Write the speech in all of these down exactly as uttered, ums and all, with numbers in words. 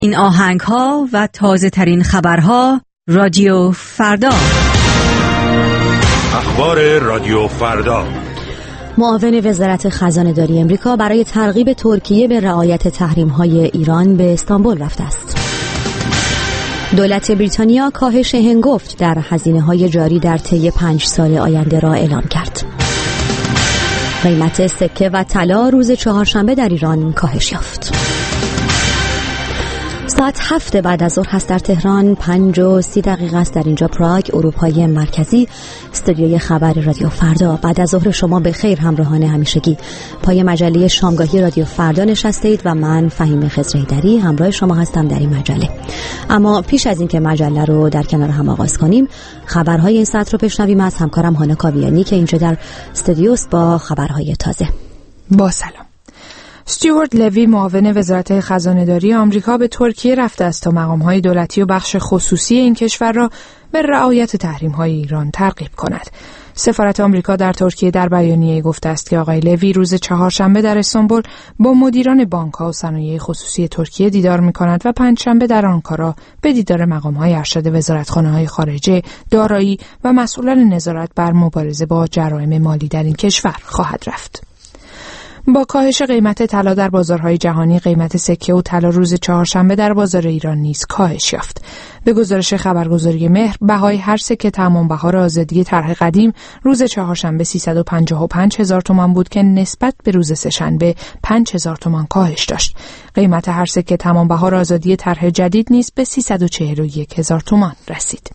این آهنگ ها و تازه ترین خبرها رادیو فردا. اخبار رادیو فردا. معاون وزارت خزانه‌داری امریکا برای ترغیب ترکیه به رعایت تحریم‌های ایران به استانبول رفته است. دولت بریتانیا کاهش هنگفت در هزینه‌های جاری در طی پنج سال آینده را اعلام کرد. قیمت سکه و طلا روز چهارشنبه در ایران کاهش یافت. ساعت هفت بعد از ظهر هست در تهران، پنج و سی دقیقه است در اینجا پراگ، اروپای مرکزی. استودیوی خبر رادیو فردا. بعد از ظهر شما به خیر همراهان همیشگی. پای مجله شامگاهی رادیو فردا نشسته اید و من فهیم خضرهیدری همراه شما هستم در این مجله. اما پیش از اینکه مجله رو در کنار هم آغاز کنیم، خبرهای این ساعت رو بشنویم از همکارم هانا کاویانی که اینجا در استودیوست با خبرهای تازه. با سلام. استیوارت لوی معاون وزارت خزانه‌داری آمریکا به ترکیه رفته است تا مقام‌های دولتی و بخش خصوصی این کشور را به رعایت تحریم‌های ایران ترغیب کند. سفارت آمریکا در ترکیه در بیانیه‌ای گفته است که آقای لوی روز چهارشنبه در استانبول با مدیران بانک‌ها و صنایع خصوصی ترکیه دیدار می‌کند و پنجشنبه در آنکارا به دیدار مقام‌های ارشد وزارتخانه‌های خارجه، دارایی و مسئولان نظارت بر مبارزه با جرایم مالی در این کشور خواهد رفت. با کاهش قیمت طلا در بازارهای جهانی، قیمت سکه و طلا روز چهارشنبه در بازار ایران نیز کاهش یافت. به گزارش خبرگزاری مهر، بهای هر سکه تمام بهار آزادی طرح قدیم روز چهارشنبه سیصد و پنجاه و پنج هزار تومان بود که نسبت به روز سه‌شنبه پنج هزار تومان کاهش داشت. قیمت هر سکه تمام بهار آزادی طرح جدید نیز به سیصد و چهل و یک هزار تومان رسید.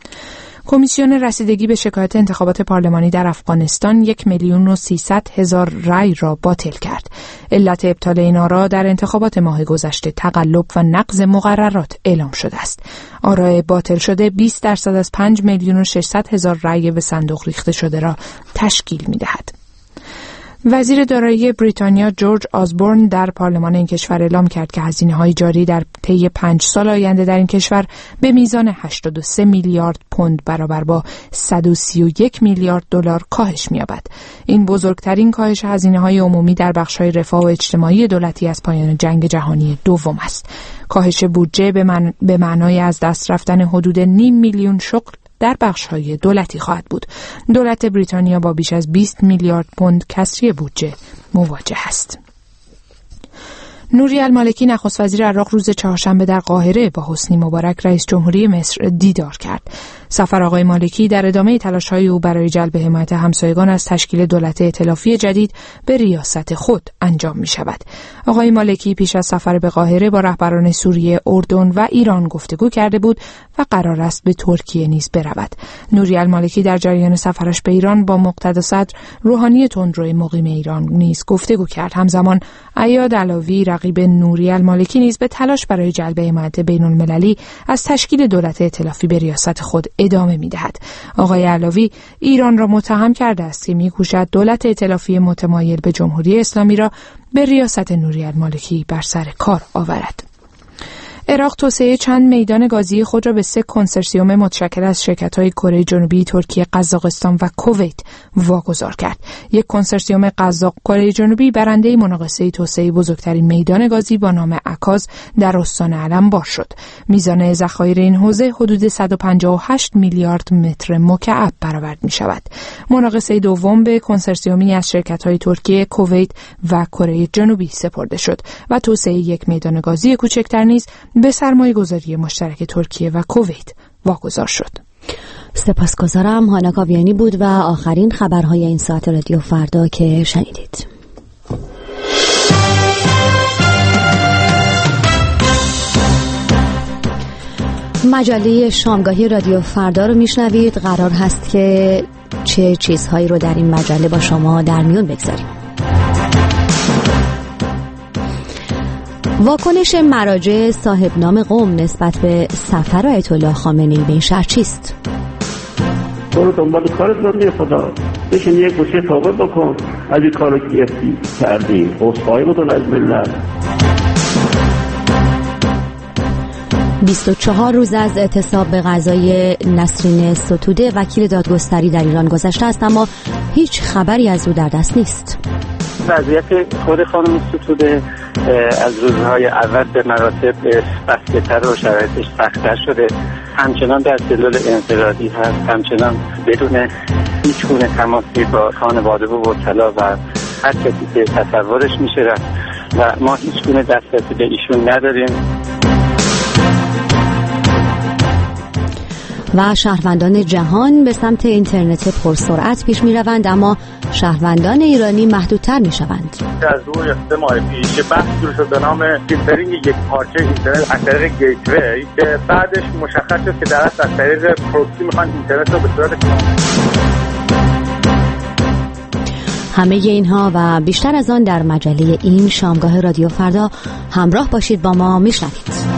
کمیسیون رسیدگی به شکایت انتخابات پارلمانی در افغانستان یک میلیون و سیصد هزار رأی را باطل کرد. علت ابطال این آرا در انتخابات ماه گذشته تقلب و نقض مقررات اعلام شده است. آرای باطل شده بیست درصد از پنج میلیون و ششصد هزار رأی به صندوق ریخته شده را تشکیل می‌دهد. وزیر دارایی بریتانیا جورج آزبورن در پارلمان این کشور اعلام کرد که هزینه‌های جاری در طی پنج سال آینده در این کشور به میزان هشتاد و سه میلیارد پوند برابر با صد و سی و یک میلیارد دلار کاهش می‌یابد. این بزرگترین کاهش هزینه‌های عمومی در بخش‌های رفاه و اجتماعی دولتی از پایان جنگ جهانی دوم است. کاهش بودجه به, من... به معنای از دست رفتن حدود نیم میلیون شغل در بخش‌های دولتی خواهد بود. دولت بریتانیا با بیش از بیست میلیارد پوند کسری بودجه مواجه است. نوری المالکی نخست وزیر عراق روز چهارشنبه در قاهره با حسنی مبارک رئیس جمهوری مصر دیدار کرد. سفر آقای مالکی در ادامه تلاش‌های او برای جلب حمایت همسایگان از تشکیل دولت ائتلافی جدید به ریاست خود انجام می‌شود. آقای مالکی پیش از سفر به قاهره با رهبران سوریه، اردن و ایران گفتگو کرده بود و قرار است به ترکیه نیز برود. نوری المالکی در جریان سفرش به ایران با مقتدا صدر روحانی تندرو مقیم ایران نیز گفتگو کرد. همزمان عیاد علاوی رقیب نوری المالکی نیز به تلاش برای جلب حمایت بین‌المللی از تشکیل دولت ائتلافی به ریاست خود ادامه می‌دهد. آقای علاوی ایران را متهم کرده است که می‌کوشد دولت ائتلافی متمایل به جمهوری اسلامی را به ریاست نوری المالکی بر سر کار آورد. عراق توسعه چند میدان گازی خود را به سه کنسرسیوم متشکل از شرکت‌های کره جنوبی، ترکیه، قزاقستان و کویت واگذار کرد. یک کنسرسیوم قزاق کره جنوبی برنده مناقصه توسعه بزرگترین میدان گازی با نام عکاز در استان علم‌بار شد. میزان ذخایر این حوزه حدود صد و پنجاه و هشت میلیارد متر مکعب برآورد می‌شود. مناقصه دوم به کنسرسیومی از شرکت‌های ترکیه، کویت و کره جنوبی سپرده شد و توسعه یک میدان گازی کوچکتر نیز به سرمایه گذاری مشترک ترکیه و کویت واگذار شد. سپاسگزارم. هانا کاویانی بود و آخرین خبرهای این ساعت رادیو فردا که شنیدید. مجله شامگاهی رادیو فردا رو میشنوید. قرار هست که چه چیزهایی رو در این مجله با شما در میون بگذاریم. واکنش مراجع صاحب نام قم نسبت به سفر آیت الله خامنه‌ای به این شهر چیست؟ برو دنبال کارت بندی خدا، بشین یک گوشه توبه بکن از این کارو که کردی، عذرخواهی بکن از ملت. بیست و چهار روز از اعتصاب به قضای نسرین ستوده وکیل دادگستری در ایران گذشته است، اما هیچ خبری از او در دست نیست. وضعیت خود خانم ستوده از روزهای اول به مراتب بسته‌تر و شرایطش سخت‌تر شده. همچنان در سلول انفرادی هست، همچنان بدون هیچ گونه تماسی با خانواده و وکلا و هر کسی که تصورش میشه رفت و ما هیچ گونه دسترسی به ایشون نداریم. و شهروندان جهان به سمت اینترنت پرسرعت پیش می روند، اما شهروندان ایرانی محدودتر می شوند. از دو یا سه ماه پیش بحث شروع شد به نام فیلترینگ یک پارچه اینترنت از طریق گیتوی که بعدش مشخص شد که در اصل از طریق پروکسی میخوان اینترنت رو به صورت همه اینها و بیشتر از آن در مجله این شامگاه رادیو فردا. همراه باشید با ما. میشنوید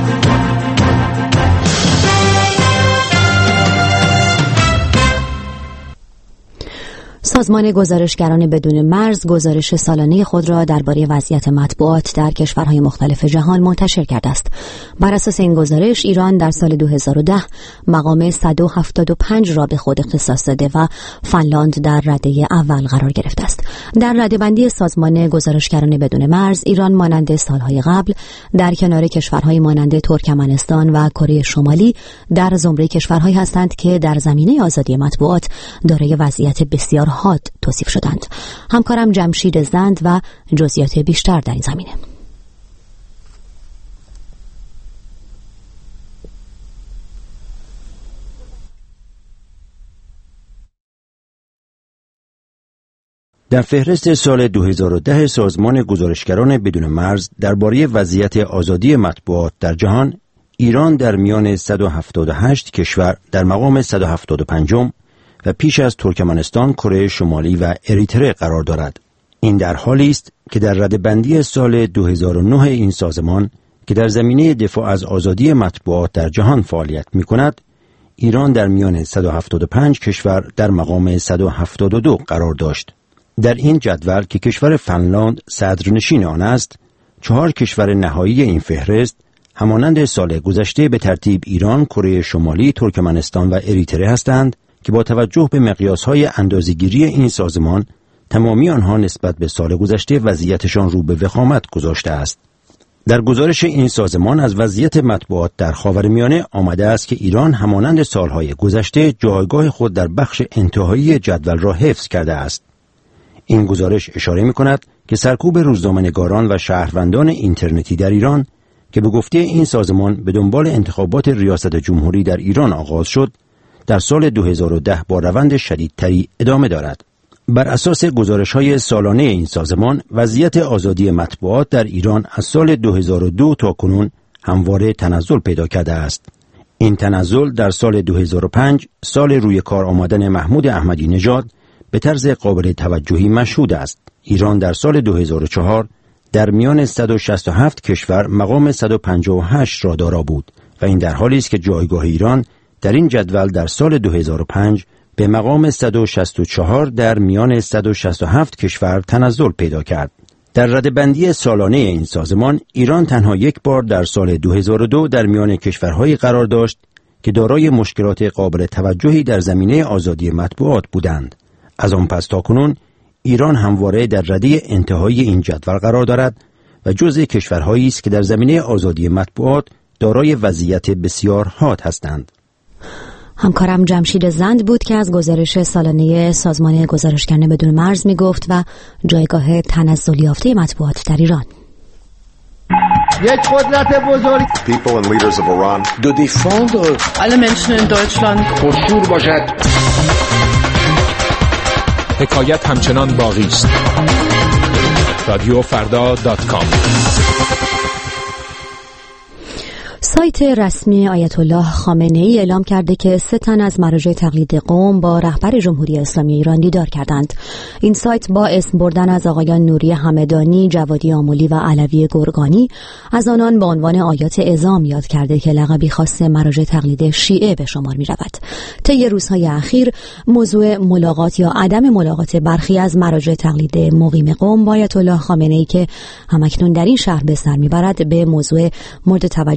سازمان گزارشگران بدون مرز گزارش سالانه خود را درباره وضعیت مطبوعات در کشورهای مختلف جهان منتشر کرده است. بر اساس این گزارش ایران در سال دو هزار و ده مقام صد و هفتاد و پنج را به خود اختصاص داده و فنلاند در رده اول قرار گرفته است. در رده‌بندی سازمان گزارشگران بدون مرز ایران مانند سالهای قبل در کنار کشورهای مانند ترکمنستان و کره شمالی در زمره کشورهایی هستند که در زمینه آزادی مطبوعات دارای وضعیت بسیار حاد توصیف شدند. همکارم جمشید زند و جزئیات بیشتر در این زمینه. در فهرست سال دو هزار و ده سازمان گزارشگران بدون مرز درباره وضعیت آزادی مطبوعات در جهان، ایران در میان صد و هفتاد و هشت کشور در مقام صد و هفتاد و پنج و پیش از ترکمنستان، کره شمالی و اریتره قرار دارد. این در حالی است که در رده‌بندی سال دو هزار و نه این سازمان که در زمینه دفاع از آزادی مطبوعات در جهان فعالیت می‌کند، ایران در میان صد و هفتاد و پنج کشور در مقام صد و هفتاد و دو قرار داشت. در این جدول که کشور فنلاند صدرنشین آن است، چهار کشور نهایی این فهرست همانند سال گذشته به ترتیب ایران، کره شمالی، ترکمنستان و اریتره هستند که با توجه به مقیاس‌های اندازه‌گیری این سازمان تمامی آنها نسبت به سال گذشته وضعیتشان رو به وخامت گذاشته است. در گزارش این سازمان از وضعیت مطبوعات در خاورمیانه آمده است که ایران همانند سالهای گذشته جایگاه خود در بخش انتهایی جدول را حفظ کرده است. این گزارش اشاره می‌کند که سرکوب روزنامه‌نگاران و شهروندان اینترنتی در ایران که به گفته این سازمان به دنبال انتخابات ریاست جمهوری در ایران آغاز شد، در سال دو هزار و ده با روند شدیدتری ادامه دارد. بر اساس گزارش‌های سالانه این سازمان، وضعیت آزادی مطبوعات در ایران از سال دو هزار و دو تا کنون همواره تنزل پیدا کرده است. این تنزل در سال دو هزار و پنج، سال روی کار آمدن محمود احمدی نژاد، به طرز قابل توجهی مشهود است. ایران در سال دو هزار و چهار در میان صد و شصت و هفت کشور مقام صد و پنجاه و هشت را دارا بود و این در حالی است که جایگاه ایران در این جدول در سال دو هزار و پنج به مقام صد و شصت و چهار در میان صد و شصت و هفت کشور تنزل پیدا کرد. در رده‌بندی سالانه این سازمان، ایران تنها یک بار در سال دو هزار و دو در میان کشورهایی قرار داشت که دارای مشکلات قابل توجهی در زمینه آزادی مطبوعات بودند. از آن پس تا کنون ایران همواره در رده انتهایی این جدول قرار دارد و جزء کشورهایی است که در زمینه آزادی مطبوعات دارای وضعیت بسیار حاد هستند. همکارم جمشید زند بود که از گزارش سالانه سازمان گزارشگران بدون مرز می گفت و جایگاه تنزل یافته مطبوعات در ایران. یک قدرت بزرگ People and leaders of Iran do défendre alle Menschen in Deutschland پرشور باشد. حکایت همچنان باقی است. رادیو فردا دات کام. سایت رسمی آیت الله خامنه ای اعلام کرده که سه تن از مراجع تقلید قوم با رهبر جمهوری اسلامی ایران دیدار کردند. این سایت با اسم بردن از آقایان نوری همدانی، جوادی آملی و علوی گرگانی از آنان به عنوان آیات اعظام یاد کرده که لقبی خاص مراجع تقلید شیعه به شمار می رود. طی روزهای اخیر موضوع ملاقات یا عدم ملاقات برخی از مراجع تقلید مقیم قوم با آیت الله خامنه ای که همکنون در این شهر به سر می برد به موضوع مورد توجه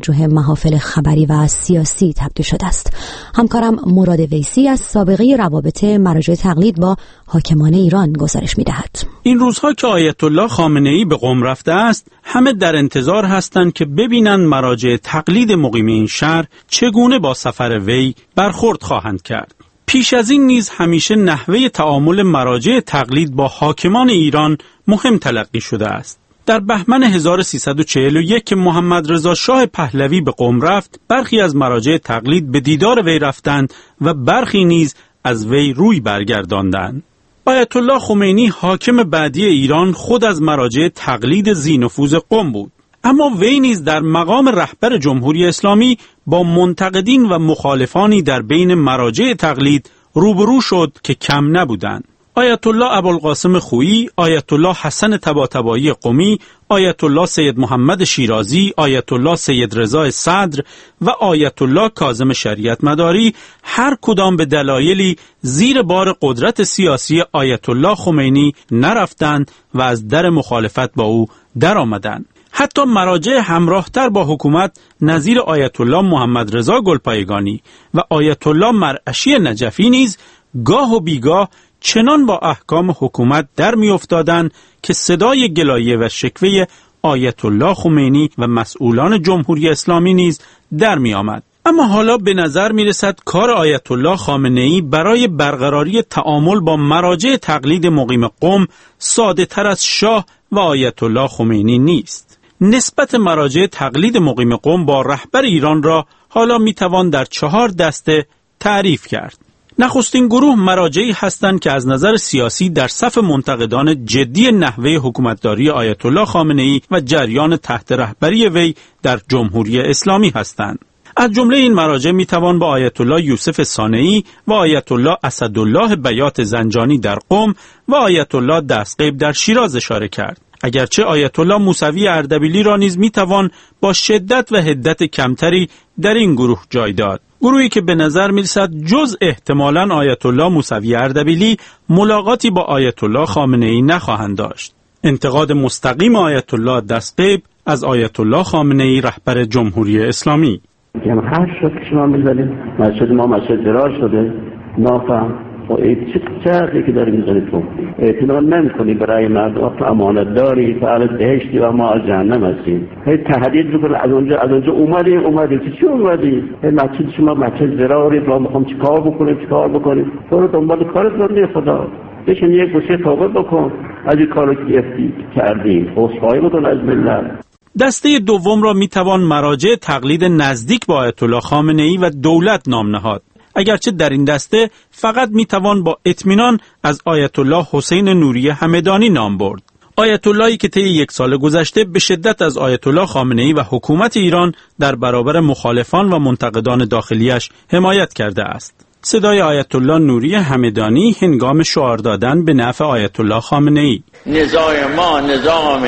محافل خبری و سیاسی تبدیل شده است. همکارم مراد ویسی از سابقه روابط مراجع تقلید با حاکمان ایران گزارش می‌دهد. این روزها که آیت الله خامنه‌ای به قم رفته است، همه در انتظار هستند که ببینند مراجع تقلید مقیم این شهر چگونه با سفر وی برخورد خواهند کرد. پیش از این نیز همیشه نحوه تعامل مراجع تقلید با حاکمان ایران مهم تلقی شده است. در بهمن هزار و سیصد و چهل و یک که محمد رضا شاه پهلوی به قم رفت، برخی از مراجع تقلید به دیدار وی رفتند و برخی نیز از وی روی برگرداندند. آیت الله خمینی حاکم بعدی ایران خود از مراجع تقلید ذی‌نفوذ قم بود، اما وی نیز در مقام رهبر جمهوری اسلامی با منتقدین و مخالفانی در بین مراجع تقلید روبرو شد که کم نبودند. آیت الله ابوالقاسم خویی، آیت الله حسن طباطبایی قمی، آیت الله سید محمد شیرازی، آیت الله سید رضا صدر و آیت الله کاظم شریعت مداری هر کدام به دلایلی زیر بار قدرت سیاسی آیت الله خمینی نرفتند و از در مخالفت با او درآمدند. حتی مراجع همراهتر با حکومت نظیر آیت الله محمد رضا گلپایگانی و آیت الله مرعشی نجفی نیز گاه و بیگاه چنان با احکام حکومت در می افتادند که صدای گلایه و شکوه آیت الله خمینی و مسئولان جمهوری اسلامی نیز در می آمد. اما حالا به نظر می رسد کار آیت الله خامنه‌ای برای برقراری تعامل با مراجع تقلید مقیم قم ساده تر از شاه و آیت الله خمینی نیست. نسبت مراجع تقلید مقیم قم با رهبر ایران را حالا می توان در چهار دسته تعریف کرد. نخستین گروه مراجعی هستند که از نظر سیاسی در صف منتقدان جدی نحوه حکومتداری آیت الله خامنه‌ای و جریان تحت رهبری وی در جمهوری اسلامی هستند. از جمله این مراجع میتوان با آیت الله یوسف صانعی و آیت الله اسدالله بیات زنجانی در قم و آیت الله دستقیب در شیراز اشاره کرد. اگرچه آیت الله موسوی اردبیلی را نیز میتوان با شدت و حدت کمتری در این گروه جای داد. گروهی که به نظر میرسد جز احتمالاً آیت الله موسوی اردبیلی ملاقاتی با آیت الله خامنه‌ای نخواهند داشت. انتقاد مستقیم آیت الله دستقیب از آیت الله خامنه‌ای رهبر جمهوری اسلامی. یعنی هر شد که شما می‌ذارید مسجد ما مسجد زرار شده، نافهم و چه چیزی که داری می‌ذارید تو اعتماد نمی‌کنی برای مردم، امانت داری، فعال بهشتی و ما از جهنم هستیم. هی تهدید می‌کنی از اونجا از اونجا اومدی اومدی چی اومدی؟ هی مسجد شما مسجد زراری، ما می‌خوام چیکار بکنیم چیکار بکنیم؟ تو دنبال کارت بندی خدا. بشین یک گوشه توبه بکن از این کارو که کردی، عذرخواهی بکن از ملت. دسته دوم را میتوان مراجع تقلید نزدیک با آیت الله خامنه‌ای و دولت نام نهاد. اگرچه در این دسته فقط میتوان با اطمینان از آیت الله حسین نوری همدانی نام برد. آیت اللهی که طی یک سال گذشته به شدت از آیت الله خامنه‌ای و حکومت ایران در برابر مخالفان و منتقدان داخلیش حمایت کرده است. صدای آیت الله نوری همدانی هنگام شعار دادن به نفع آیت الله خامنه‌ای: نظام ما نظام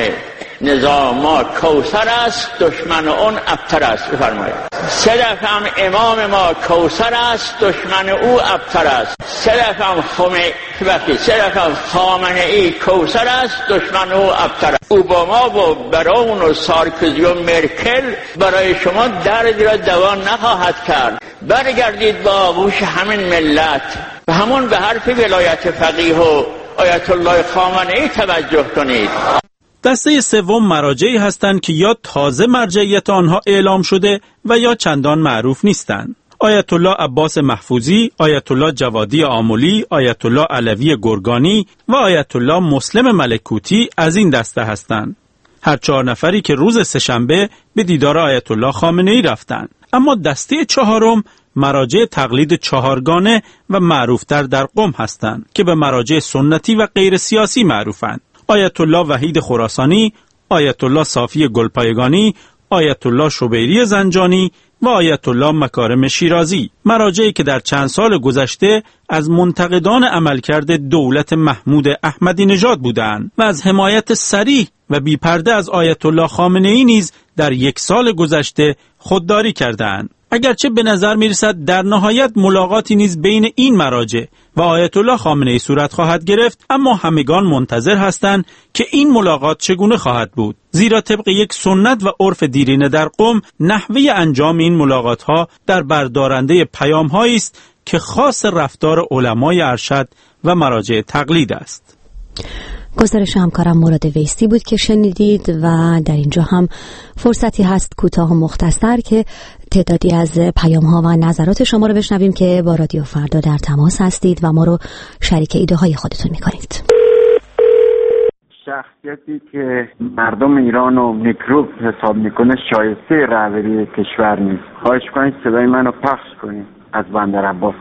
نظام ما کوثر است، دشمن اون ابتر است. بفرمایید. سه دفعه هم امام ما کوثر است، دشمن او ابتر است. سه دفعه هم خمینی سه دفعه هم خامنه‌ای کوثر است، دشمن او ابتر است. اوباما و براون و سارکوزی و مرکل برای شما دردی را دوا نخواهد کرد. برگردید با آغوش همین ملت و همون به حرف ولایت فقیه و آیت الله خامنه‌ای توجه کنید. دسته سوم مراجعی هستند که یا تازه مرجعیت آنها اعلام شده و یا چندان معروف نیستند. آیت الله عباس محفوظی، آیت الله جوادی آملی، آیت الله علوی گرگانی و آیت الله مسلم ملکوتی از این دسته هستند. هر چهار نفری که روز سه‌شنبه به دیدار آیت الله خامنه‌ای رفتند. اما دسته چهارم مراجع تقلید چهارگانه و معروفتر در قم هستند که به مراجع سنتی و غیر سیاسی معروفند. آیت الله وحید خراسانی، آیت الله صافی گلپایگانی، آیت الله شبیری زنجانی و آیت الله مکارم شیرازی، مراجعی که در چند سال گذشته از منتقدان عملکرد دولت محمود احمدی نژاد بودند و از حمایت صریح و بی‌پرده از آیت الله خامنه‌ای نیز در یک سال گذشته خودداری کردند. اگرچه به نظر میرسد در نهایت ملاقاتی نیز بین این مراجع و آیت الله خامنه‌ای صورت خواهد گرفت، اما همگان منتظر هستند که این ملاقات چگونه خواهد بود، زیرا طبق یک سنت و عرف دیرینه در قم نحوه انجام این ملاقات ها در بردارنده پیام هایی است که خاص رفتار علمای ارشد و مراجع تقلید است. گزارش همکارم مراد ویسی بود که شنیدید و در اینجا هم فرصتی هست کوتاه و مختصر که تعدادی از پیام ها و نظرات شما رو بشنویم که با رادیو فردا در تماس هستید و ما رو شریک ایده های خودتون میکنید. شخصیتی که مردم ایران رو میکروب حساب میکنه شایسته رهبری کشور نیست. خواهش کنید صدای منو پخش کنید از بندر عباس.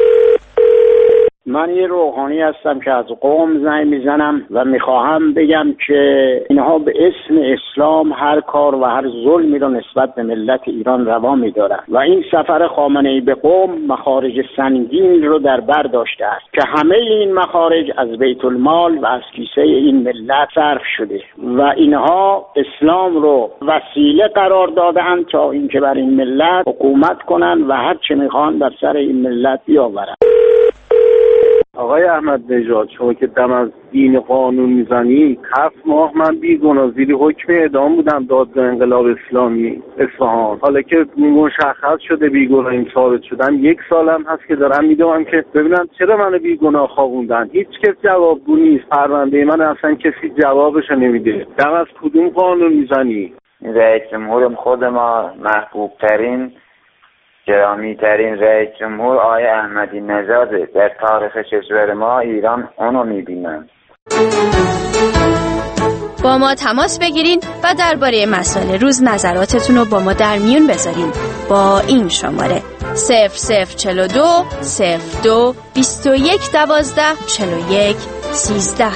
من یه روحانی هستم که از قم زنگ میزنم و میخواهم بگم که اینها به اسم اسلام هر کار و هر ظلمی رو نسبت به ملت ایران روا میدارن و این سفر خامنه‌ای به قم مخارج سنگین رو در بر داشته است که همه این مخارج از بیت المال و از کیسه این ملت صرف شده و اینها اسلام رو وسیله قرار دادن تا اینکه بر این ملت حکومت کنن و هر چه میخوان بر سر این ملت بیاورن. آقای احمد نژاد، شما که دم از دین قانون میزنی، هفت ماه من بیگناه زیر حکم اعدام بودم دادگاه انقلاب اسلامی اصفهان. حالا که مشخص شده بیگناهیم ثابت شدم، یک سالم هست که دارم میدونم که ببینم چرا منو بیگناه خوابوندن. هیچ کس جوابگو نیست. پرونده من اصلا کسی جوابشو نمیده. دم از کدوم قانون میزنی؟ رئیس جمهور خود ما، محبوب ترین گرامی ترین رئیس جمهور آقای احمدی نژاد در تاریخ کشور ما ایران اونو میبینن. با ما تماس بگیرین و درباره مسائل روز نظراتتون رو با ما در میون بذارین با این شماره صفر صفر چهل و دو صفر دو بیست و یک دوازده چهل و یک سیزده.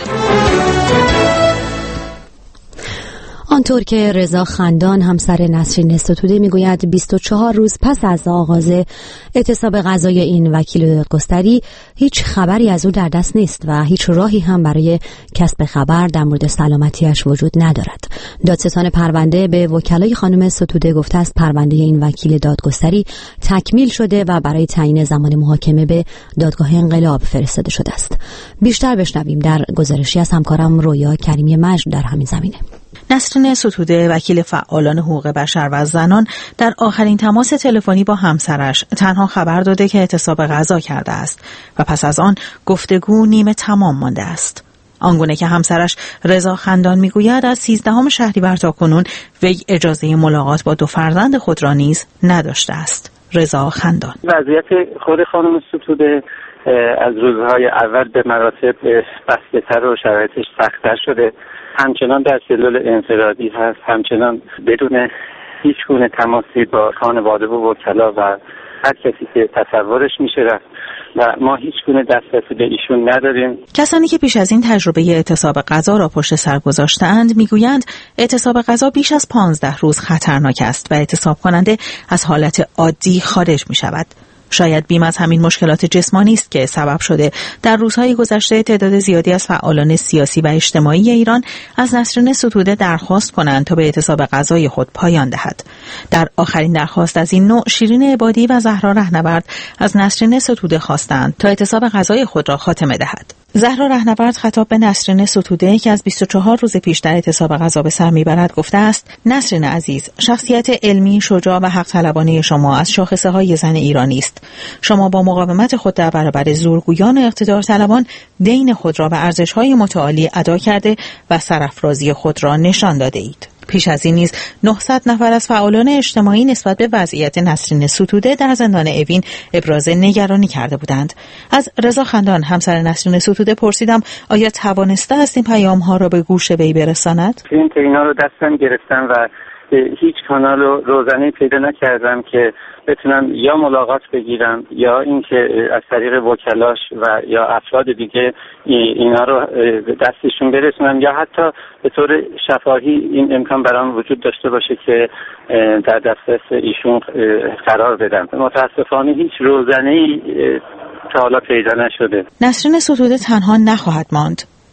آنطور که رضا خندان همسر نسرین ستوده میگوید بیست و چهار روز پس از آغاز اعتصاب قضایی این وکیل دادگستری هیچ خبری از او در دست نیست و هیچ راهی هم برای کسب خبر در مورد سلامتیش وجود ندارد. دادستان پرونده به وکلای خانم ستوده گفته است پرونده این وکیل دادگستری تکمیل شده و برای تعیین زمان محاکمه به دادگاه انقلاب فرستاده شده است. بیشتر بشنویم در گزارشی از همکارم رویا کریمی مجد در همین زمینه. نسرین ستوده، وکیل فعالان حقوق بشر و زنان، در آخرین تماس تلفنی با همسرش تنها خبر داده که اعتصاب قضا کرده است و پس از آن گفتگو نیمه تمام مانده است. آنگونه که همسرش رضا خندان میگوید از سیزدهم شهریور تا کنون وی اجازه ملاقات با دو فرزند خود را نیز نداشته است. رضا خندان: وضعیت خود خانم ستوده از روزهای اول به مراتب بسته‌تر و شرایطش سخت‌تر شده. همچنان در سلول انفرادی هست، همچنان بدون هیچ گونه تماسی با خانواده و وکلا و هر کسی که تصورش میشه رفت و ما هیچ گونه دسترسی به ایشون نداریم. کسانی که پیش از این تجربه اعتصاب قضا را پشت سر گذاشته‌اند میگویند اعتصاب قضا بیش از پانزده روز خطرناک است و اعتصاب کننده از حالت عادی خارج می شود. شاید بیم از همین مشکلات جسمانی است که سبب شده در روزهای گذشته تعداد زیادی از فعالان سیاسی و اجتماعی ایران از نسرین ستوده درخواست کنند تا به اعتصاب قضای خود پایان دهد. در آخرین درخواست از این نوع شیرین عبادی و زهرا رهنورد از نسرین ستوده خواستند تا اعتصاب قضای خود را خاتمه دهد. زهرا رهنورد خطاب به نسرین ستوده که از بیست و چهار روز پیش در اعتصاب قضا به سر میبرد گفته است: نسرین عزیز، شخصیت علمی، شجاع و حق طلبانه شما از شاخصه های زن ایرانی است. شما با مقاومت خود در برابر زورگویان و اقتدار طلبان دین خود را به ارزش های متعالی ادا کرده و سرافرازی خود را نشان داده اید. پیش از این نیز نهصد نفر از فعالان اجتماعی نسبت به وضعیت نسرین ستوده در زندان اوین ابراز نگرانی کرده بودند. از رضا خندان، همسر نسرین ستوده، پرسیدم آیا توانسته است این پیام ها را به گوش وی برساند؟ این اینا رو دستم گرفتم و هیچ کانال روزانه‌ای پیدا نکردم که بتونم یا ملاقات بگیرم یا اینکه از طریق وکلاش و یا افراد دیگه اینا رو دستشون برسونم یا حتی به طور شفاهی این امکان برام وجود داشته باشه که در دسترس ایشون قرار بدم. متاسفانه هیچ روزانه‌ای تا حالا پیدا نشده. نسرین ستوده تنها نخواهد ماند.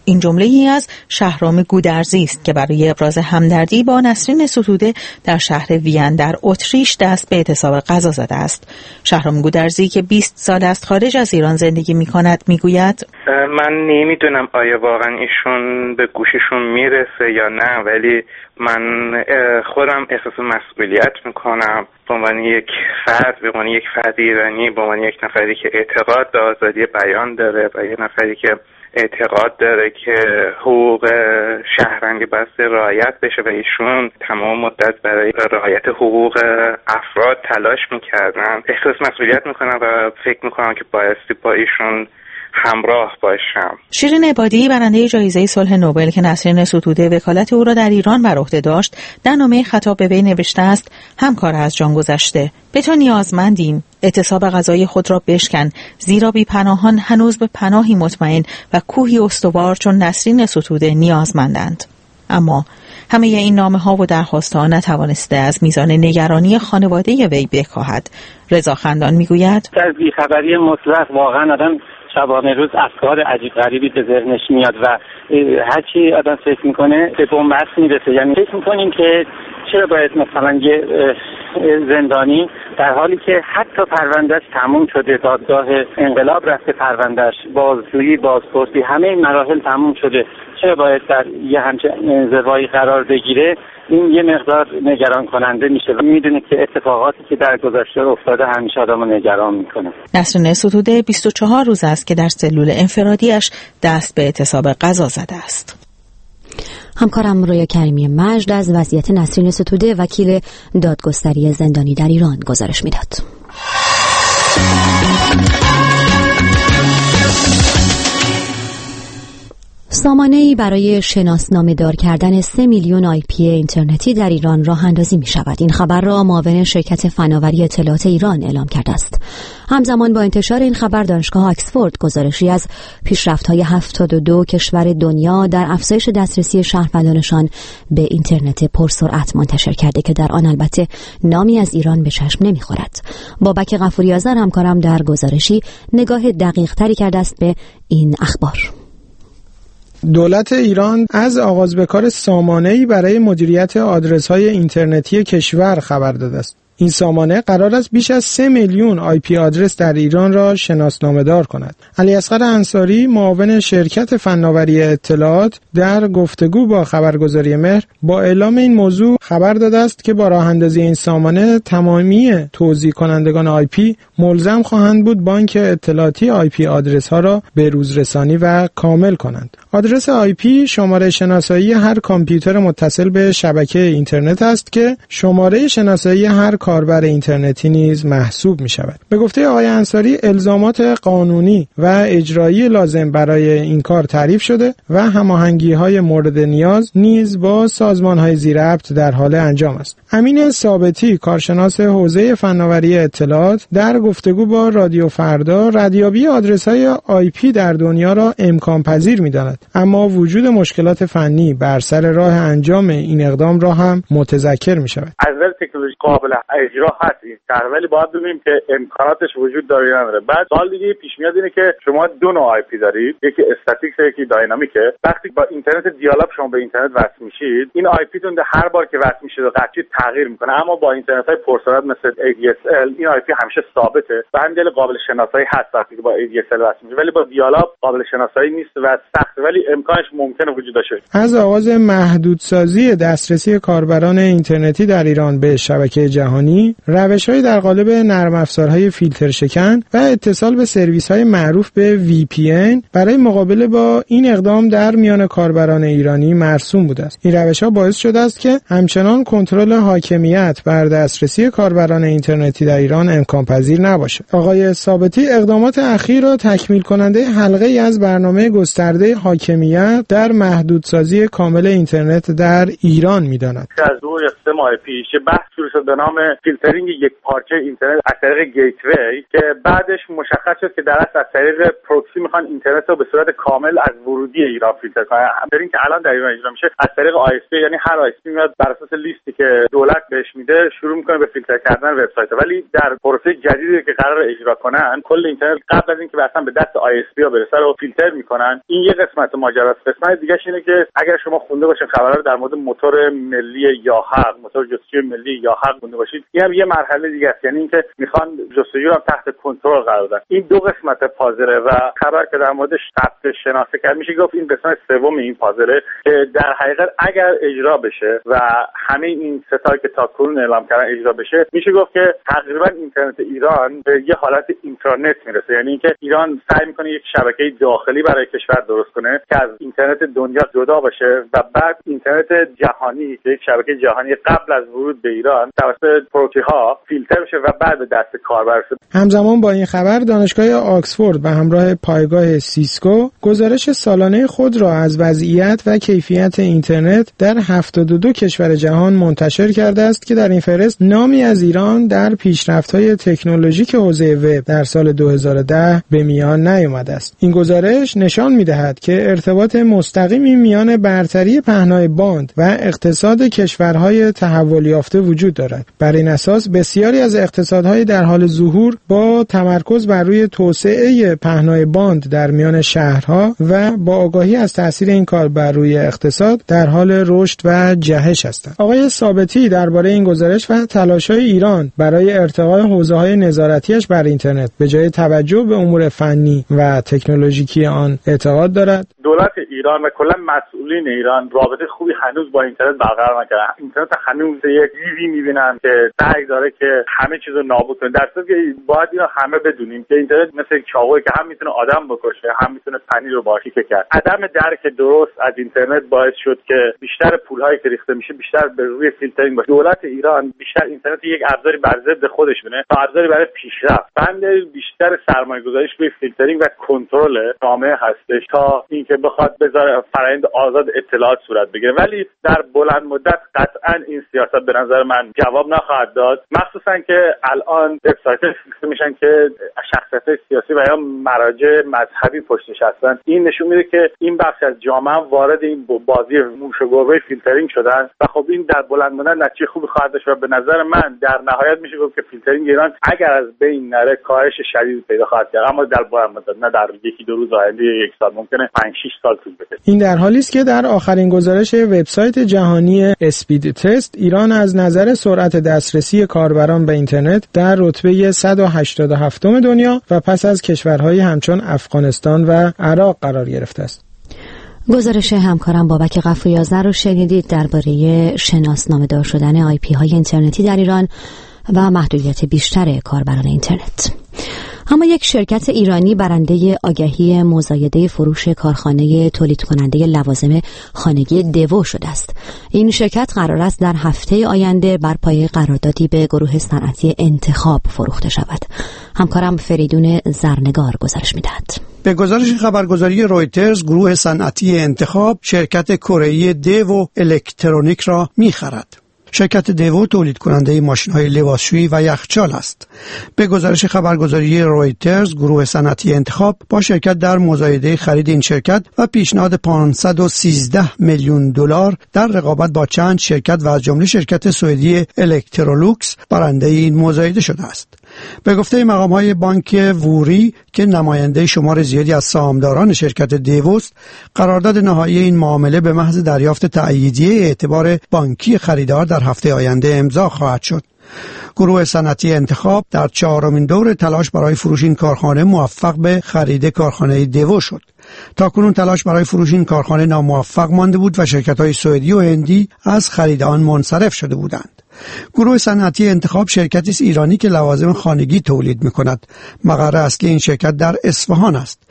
این جمله ای از شهرام گودرزی است که برای ابراز همدردی با نسرین ستوده در شهر وین در اتریش دست به اعتصاب غذا زده است. شهرام گودرزی که بیست سال است خارج از ایران زندگی می‌کند میگوید من نمیدونم آیا واقعا ایشون به گوششون میرسه یا نه، ولی من خودم احساس مسئولیت میکنم به عنوان یک فرد، به عنوان یک فرد ایرانی، به عنوان یک نفری که اعتقاد به آزادی بیان داره و یک نفری که اعتقاد داره که حقوق شهروندی باید رعایت بشه و ایشون تمام مدت برای رعایت حقوق افراد تلاش میکردن. احساس مسئولیت میکنم و فکر میکنم که بایستی با ایشون همراه باشم. شیرین عبادی برنده جایزه صلح نوبل که نسرین ستوده وکالت او را در ایران بر عهده داشت، در نامه خطاب به وی نوشته است: همکار از جان گذشته، به تو نیازمندیم. اعتصاب غذای خود را بشکن، زیرا بی پناهان هنوز به پناهی مطمئن و کوهی استوار چون نسرین ستوده نیازمندند. اما همه این نامه ها و درخواست ها نتوانسته از میزان نگرانی خانواده وی بکاهد. رضا خندان میگوید در بیخبری مطلق واقعا آدم شبانه روز افکار عجیب غریبی به ذهنش میاد و هر چی آدم فکر میکنه به بنبست میرسه. یعنی فکر میکنیم که چرا باید مثلا یه زندانی در حالی که حتی پروندهش تموم شده، دادگاه انقلاب رفته پروندهش، بازجویی، بازپرسی، همه این مراحل تموم شده، چرا باید در یه همچین انزوایی قرار بگیره؟ این یه مقدار نگران کننده میشه و میدونید که اتفاقاتی که در گذشته افتاده همیشه آدمو نگران میکنه. نسرین ستوده بیست و چهار روز است که در سلول انفرادیش دست به اعتصاب غذا زده است. همکارم رویا کریمی مجد از وضعیت نسرین ستوده وکیل دادگستری زندانی در ایران گزارش میداد. سامانه‌ای برای شناسنامه‌دار کردن سه میلیون آی پی اینترنتی در ایران راه اندازی می شود. این خبر را معاون شرکت فناوری اطلاعات ایران اعلام کرده است. همزمان با انتشار این خبر دانشگاه آکسفورد گزارشی از پیشرفت‌های هفتاد و دو کشور دنیا در افزایش دسترسی شهروندانشان به اینترنت پرسرعت منتشر کرده که در آن البته نامی از ایران به چشم نمی‌خورد. بابک غفوری آذر همکارم در گزارشی نگاه دقیق‌تری کرده است به این اخبار. دولت ایران از آغاز به کار سامانه‌ای برای مدیریت آدرس‌های اینترنتی کشور خبر داده است. این سامانه قرار است بیش از سه میلیون آی پی آدرس در ایران را شناسنامه‌دار کند. علی اصغر انصاری معاون شرکت فناوری اطلاعات در گفتگو با خبرگزاری مهر با اعلام این موضوع خبر داده است که با راه اندازی این سامانه تمامی توزیع کنندگان آی پی ملزم خواهند بود بانک اطلاعاتی آی پی آدرس ها را به روز رسانی و کامل کنند. آدرس آی پی شماره شناسایی هر کامپیوتر متصل به شبکه اینترنت است که شماره شناسایی هر کاربر اینترنتی نیز محسوب می شود. به گفته آقای انصاری الزامات قانونی و اجرایی لازم برای این کار تعریف شده و هماهنگی‌های مورد نیاز نیز با سازمان‌های زیرربط در حال انجام است. امین ثابتی کارشناس حوزه فناوری اطلاعات در گفتگو با رادیو فردا ردیابی آدرس‌های آی پی در دنیا را امکان پذیر می‌داند، اما وجود مشکلات فنی بر سر راه انجام این اقدام را هم متذکر می‌شود. از نظر تکنولوژی قابل اجرا هست این طرح، ولی باید ببینیم که امکاناتش وجود داره یا نداره. بعد سوال دیگه پیش میاد اینه که شما دو نوع آی پی دارید، یکی استاتیک یکی داینامیکه. وقتی با اینترنت دیالاب شما به اینترنت وصل میشید، این آی پی تون هر بار که وصل میشید قطعی تغییر میکنه، اما با اینترنت‌های پرسرعت مثل ای دی اس ال این آی پی همیشه ثابته و همین دلیل قابل شناسایی هست وقتی که با ای دی اس ال وصل میشه، ولی با دیالاب قابل شناسایی نیست و سخته، ولی امکانش ممکنه وجود داشته. از آغاز محدودسازی دسترسی کاربران اینترنتی در ایران به شبکه جهانی، روش‌های در قالب نرم افزارهای فیلتر شکن و اتصال به سرویس‌های معروف به وی پی ان برای مقابله با این اقدام در میان کاربران ایرانی مرسوم بوده است. این روش‌ها باعث شده است که همچنان کنترل حاکمیت بر دسترسی کاربران اینترنتی در ایران امکان پذیر نباشه. آقای ثابتی اقدامات اخیر را تکمیل کننده حلقه‌ای از برنامه گسترده حاکمیت در محدودسازی کامل اینترنت در ایران می‌داند. از دو یا سه ماه پیش بحث شروع شد به نام فیلترینگ یک پارچه اینترنت از طریق گیتوی که بعدش مشخص شد که در اصل از طریق پروکسی میخوان اینترنت رو به صورت کامل از ورودی ایران فیلتر کنن. همین که الان در ایران اجرا میشه از طریق آی اس پی، یعنی هر آی اس پی میاد بر اساس لیستی که دولت بهش میده شروع میکنه به فیلتر کردن وبسایت. ولی در پروسه جدیدی که قرار اجرا کنن کل اینترنت قبل از اینکه اصلا به دست آی اس پی ها برسه رو فیلتر میکنن. این یه قسمت ماجراست. قسمت دیگه اینه که اگر شما خونده باشین خبرها رو در مورد موتور ملی یا حق، موتور جستجوی ملی یا حق خونده باشید، این هم یه مرحله دیگه است، یعنی اینکه میخوان جستجو رو تحت کنترل قرار بدن. این دو قسمت پازله و خبر که در موردش ثبت شناسه کرد میشه گفت این قسمت سوم این پازله که در حقیقت اگر اجرا بشه و همه این ستایی که تاکنون اعلام کردن اجرا بشه، میشه گفت که تقریبا اینترنت ایران به یه حالت اینترنت میرسه، یعنی اینکه ایران سعی میکنه یک شبکه داخلی برای کشور درست کنه که از اینترنت دنیا جدا باشه و بعد اینترنت جهانی که یک شبکه جهانی قبل از ورود به ایران توسط پروکسی ها فیلتر بشه و بعد به دست کاربر برسه. همزمان با این خبر دانشگاه آکسفورد به همراه پایگاه سیسکو گزارش سالانه خود را از وضعیت و کیفیت اینترنت در هفتاد و دو کشور جهان منتشر کرده است که در این فهرست نامی از ایران در پیشرفت‌های تکنولوژیک حوزه وب در سال دو هزار و ده به میان نیامده است. این گزارش نشان می‌دهد که ارتباط مستقیمی میان برتری پهنای باند و اقتصاد کشورهای تحول یافته وجود دارد. بر این اساس بسیاری از اقتصادهای در حال ظهور با تمرکز بر روی توسعه پهنای باند در میان شهرها و با آگاهی از تاثیر این کار بر روی اقتصاد در حال رشد و جهش هستند. آقای ثابتی درباره این گزارش و تلاش‌های ایران برای ارتقای حوزه‌های نظارتیش بر اینترنت به جای توجه به امور فنی و تکنولوژیکی آن اعتقاد دارد. دولت ایران و کلا مسئولین ایران رابطه خوبی هنوز با اینترنت برقرار نکردن. اینترنت هنوز یک جیوی می‌بینن که سعی داره که همه چیزو نابود کنه، در صورتی که باید اینو همه بدونیم که اینترنت مثل یک چاقویی که هم میتونه آدم بکشه هم میتونه پنیر رو باهاش تیکه کرد. عدم درک درست از اینترنت باعث شد که بیشتر پول‌هایی که ریخته میشه بیشتر به روی فیلترینگ باشه. دولت ایران بیشتر اینترنت یک ابزاری بر ضد خودش بینه تا ابزاری برای پیشرفت. بند بیشتر سرمایه‌گذاریش روی فیلترینگ و کنترل جامعه هستش تا اینکه بخواد بذاره فرآیند آزاد اطلاعات صورت بگیره. ولی در بلند مدت قطعا این سیاست به نظر من جواب نخواهد داد، مخصوصا که الان وبسایت میشن که شخصیت‌های سیاسی و یا مراجع مذهبی پشتش هستن. این نشون میده که این بخش از جامعه وارد این بازی موش و گربه فیلترینگ شدن و خب این در بلند مدت نتیجه خوبی خواهد داشت و به نظر من در نهایت میشه گفت که فیلترینگ ایران اگر از بین نره کاهش شدید پیدا خواهد کرد، اما در بلند مدت، نه در یکی دو روز آینده، یک سال، ممکنه پنج شش سال طول بکشه. این در حالی است که در آخرین گزارش وبسایت جهانی اسپید تست ایران از نظر سرعت دسترسی کاربران به اینترنت در رتبه صد و هشتاد و هفتم دنیا و پس از کشورهای همچون افغانستان و عراق قرار گرفته است. گزارش همکارم بابک قفویازده رو شنیدید درباره شناسنامه‌دار شدن آی پی های اینترنتی در ایران و محدودیت بیشتر کاربران اینترنت. اما یک شرکت ایرانی برنده آگهی مزایده فروش کارخانه تولید کننده لوازم خانگی دیو شده است. این شرکت قرار است در هفته آینده بر پایه قراردادی به گروه صنعتی انتخاب فروخته شود. همکارم فریدون زرنگار گزارش می‌دهد. به گزارش خبرگزاری رویترز، گروه صنعتی انتخاب شرکت کره‌ای دیو الکترونیک را می‌خرد. شرکت دیو تولید کننده ماشین‌های لباسشویی و یخچال است. به گزارش خبرگزاری رویترز، گروه صنعتی انتخاب با شرکت در مزایده خرید این شرکت و پیشنهاد پانصد و سیزده میلیون دلار در رقابت با چند شرکت و از جمله شرکت سوئدی الکترولوکس برنده این مزایده شده است. به گفته مقام‌های بانک ووری که نماینده شمار زیادی از سهامداران شرکت دیوست، قرارداد نهایی این معامله به محض دریافت تأییدیه اعتبار بانکی خریدار در هفته آینده امضا خواهد شد. گروه صنعتی انتخاب در چهارمین دور تلاش برای فروش این کارخانه موفق به خرید کارخانه دیو شد. تاکنون تلاش برای فروش این کارخانه ناموفق مانده بود و شرکت‌های سوئدی و هندی از خرید آن منصرف شده بودند. گروه صنعتی انتخاب شرکتی است ایرانی که لوازم خانگی تولید می‌کند. مقر اصلی این شرکت در اصفهان است.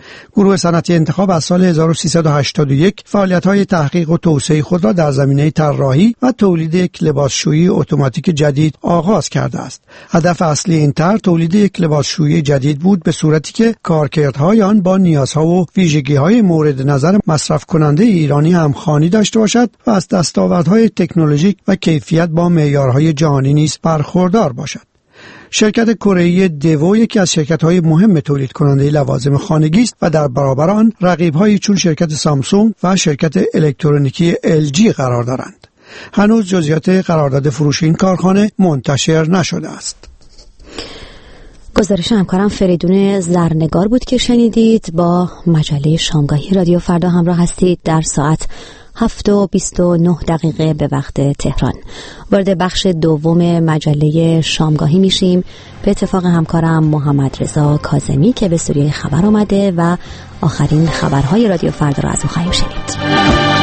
گروه صنعتی انتخاب از سال هزار و سیصد و هشتاد و یک فعالیت‌های تحقیق و توسعه خود را در زمینه طراحی و تولید یک لباسشویی اتوماتیک جدید آغاز کرده است. هدف اصلی این طرح تولید یک لباسشویی جدید بود به صورتی که کارکردهای آن با نیازها و ویژگی‌های مورد نظر مصرف کننده ایرانی همخوانی داشته باشد و از دستاوردهای تکنولوژیک و کیفیت با معیارهای جهانی نیز برخوردار باشد. شرکت کره‌ای دیو یکی از شرکت‌های مهم تولید کننده لوازم خانگی است و در برابر آن رقیب‌هایی چون شرکت سامسونگ و شرکت الکترونیکی ال جی قرار دارند. هنوز جزئیات قرارداد فروش این کارخانه منتشر نشده است. گزارش همکارم فریدون زرنگار بود که شنیدید. با مجله شامگاهی رادیو فردا همراه هستید. در ساعت هفت و بیست و نه دقیقه به وقت تهران وارد بخش دوم مجله شامگاهی میشیم. به اتفاق همکارم محمد رضا کاظمی که به استودیوی خبر آمده و آخرین خبرهای رادیو فردا را از او خواهیم شنید.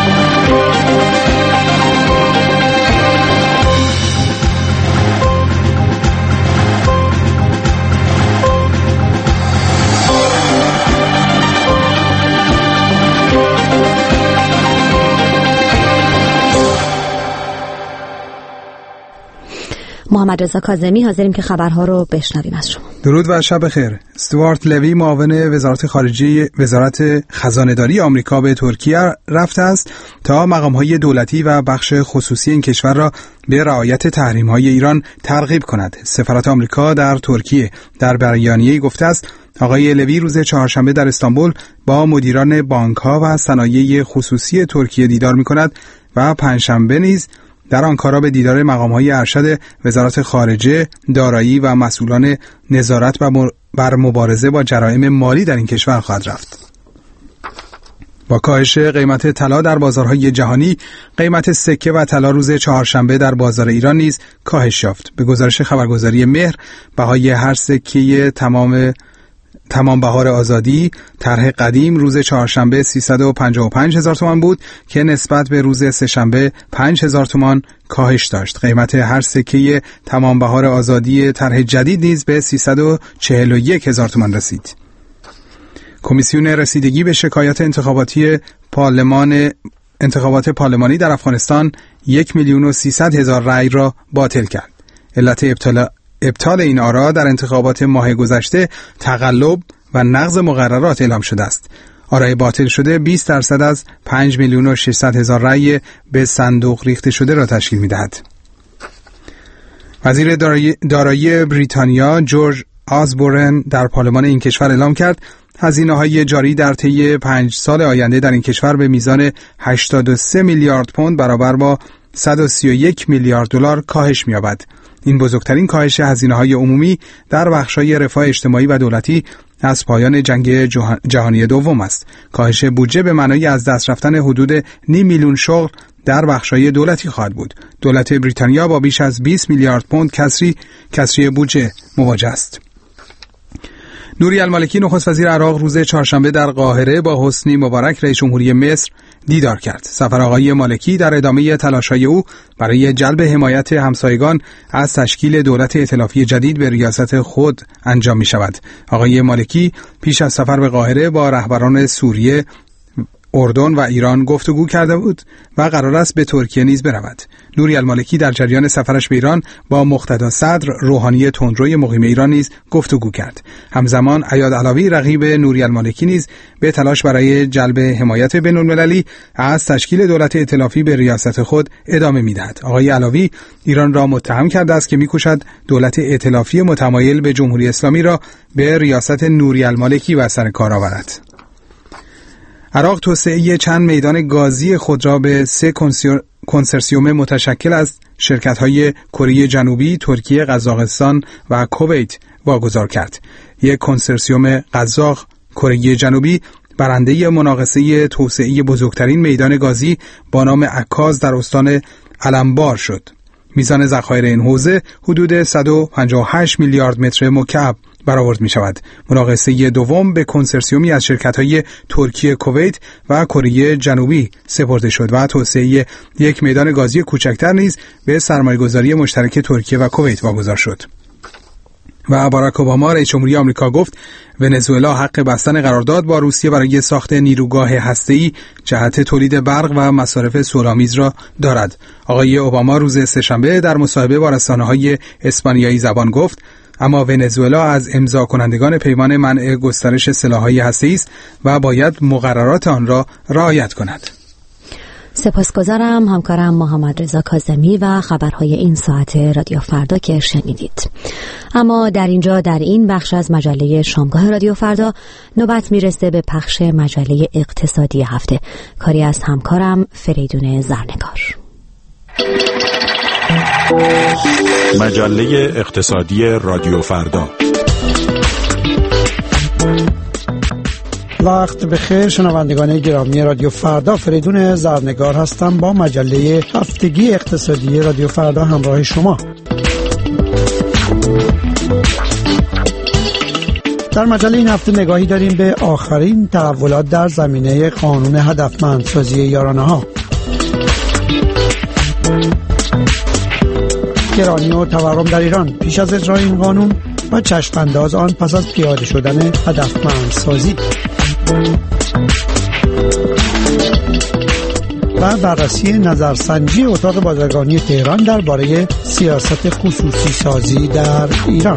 محمد رضا کاظمی حاضریم که خبرها رو بشنویم از شما. درود و شب خیر. استوارت لوی معاون وزارت خارجه وزارت خزانه‌داری آمریکا به ترکیه رفته است تا مقام‌های دولتی و بخش خصوصی این کشور را به رعایت تحریم‌های ایران ترغیب کند. سفارت آمریکا در ترکیه در بیانیه‌ای گفته است آقای لوی روز چهارشنبه در استانبول با مدیران بانک‌ها و صنایع خصوصی ترکیه دیدار می‌کند و پنجشنبه نیز در آنکارا به دیدار مقام‌های ارشد وزارت خارجه، دارایی و مسئولان نظارت بر مبارزه با جرایم مالی در این کشور خواهد رفت. با کاهش قیمت طلا در بازارهای جهانی، قیمت سکه و طلا روز چهارشنبه در بازار ایران نیز کاهش یافت. به گزارش خبرگزاری مهر، بهای هر سکه تمام تمام بهار آزادی طرح قدیم روز چهارشنبه سیصد و پنجاه و پنج هزار تومان بود که نسبت به روز سه‌شنبه پنج هزار تومان کاهش داشت. قیمت هر سکه تمام بهار آزادی طرح جدید نیز به سیصد و چهل و یک هزار تومان رسید. کمیسیون رسیدگی به شکایات انتخاباتی پارلمان انتخابات پارلمانی در افغانستان یک میلیون و سیصد هزار رأی را باطل کرد. علت ابطال ابطال این آرا در انتخابات ماه گذشته تقلب و نقض مقررات اعلام شده است. آرای باطل شده بیست درصد از پنج میلیون و ششصد هزار رأی به صندوق ریخته شده را تشکیل می‌دهد. وزیر دارایی, دارایی بریتانیا جورج آزبورن در پارلمان این کشور اعلام کرد هزینه‌های جاری در طی پنج سال آینده در این کشور به میزان هشتاد و سه میلیارد پوند برابر با صد و سی و یک میلیارد دلار کاهش می‌یابد. این بزرگترین کاهش هزینه‌های عمومی در بخش‌های رفاه اجتماعی و دولتی از پایان جنگ جهانی دوم است. کاهش بودجه به معنای از دست رفتن حدود نیم میلیون شغل در بخش‌های دولتی خواهد بود. دولت بریتانیا با بیش از بیست میلیارد پوند کسری کسری بودجه مواجه است. نوری المالکی نخست وزیر عراق روز چهارشنبه در قاهره با حسنی مبارک رئیس جمهوری مصر دیدار کرد. سفر آقای مالکی در ادامه تلاش‌های او برای جلب حمایت همسایگان از تشکیل دولت ائتلافی جدید به ریاست خود انجام می شود. آقای مالکی پیش از سفر به قاهره با رهبران سوریه، اردن و ایران گفتگو کرده بود و قرار است به ترکیه نیز برود. نوری المالکی در جریان سفرش به ایران با مقتدا صدر روحانی تندروی مقیم ایران نیز گفتگو کرد. همزمان عیاد علاوی رقیب نوری المالکی نیز به تلاش برای جلب حمایت بین‌المللی از تشکیل دولت ائتلافی به ریاست خود ادامه می‌دهد. آقای علاوی ایران را متهم کرده است که می‌کوشد دولت ائتلافی متمایل به جمهوری اسلامی را به ریاست نوری المالکی بر سر کار آورد. عراق توسعه چند میدان گازی خود را به سه کنسرسیوم متشکل از شرکت‌های کره جنوبی، ترکیه، قزاقستان و کویت واگذار کرد. یک کنسرسیوم قزاق کره جنوبی برنده مناقصه توسعه بزرگترین میدان گازی با نام عکاز در استان علمبار شد. میزان ذخایر این حوزه حدود صد و پنجاه و هشت میلیارد متر مکعب برآورد می شود. مناقصه دوم به کنسرسیومی از شرکت‌های ترکیه، کویت و کره جنوبی سپرده شد و توسعه یک میدان گازی کوچکتر نیز به سرمایه‌گذاری مشترک ترکیه و کویت واگذار شد. و باراک اوباما رئیس جمهوری آمریکا گفت ونزوئلا حق بستن قرارداد با روسیه برای ساخت نیروگاه هسته‌ای جهت تولید برق و مصارف صلح‌آمیز را دارد. آقای اوباما روز سه‌شنبه در مصاحبه با رسانه‌های اسپانیایی زبان گفت اما ونزوئلا از امضا کنندگان پیمان منع گسترش سلاح‌های هسته‌ای است و باید مقررات آن را رعایت کند. سپاسگزارم همکارم محمد رضا کاظمی و خبرهای این ساعت رادیو فردا که شنیدید. اما در اینجا در این بخش از مجله شامگاه رادیو فردا نوبت میرسه به پخش مجله اقتصادی هفته، کاری از همکارم فریدون زرنگار. مجله اقتصادی رادیو فردا. وقت بخیر شنوندگان گرامی رادیو فردا، فریدون زرنگار هستم با مجله هفتگی اقتصادی رادیو فردا همراه شما. در مجله این هفته نگاهی داریم به آخرین تحولات در زمینه قانون هدفمندسازی یارانه‌ها. گرانی و تورم در ایران پیش از اجرای این قانون و چشم‌انداز آن پس از پیاده شدن هدفمندسازی و بررسی نظرسنجی اتاق بازرگانی تهران درباره سیاست خصوصی سازی در ایران.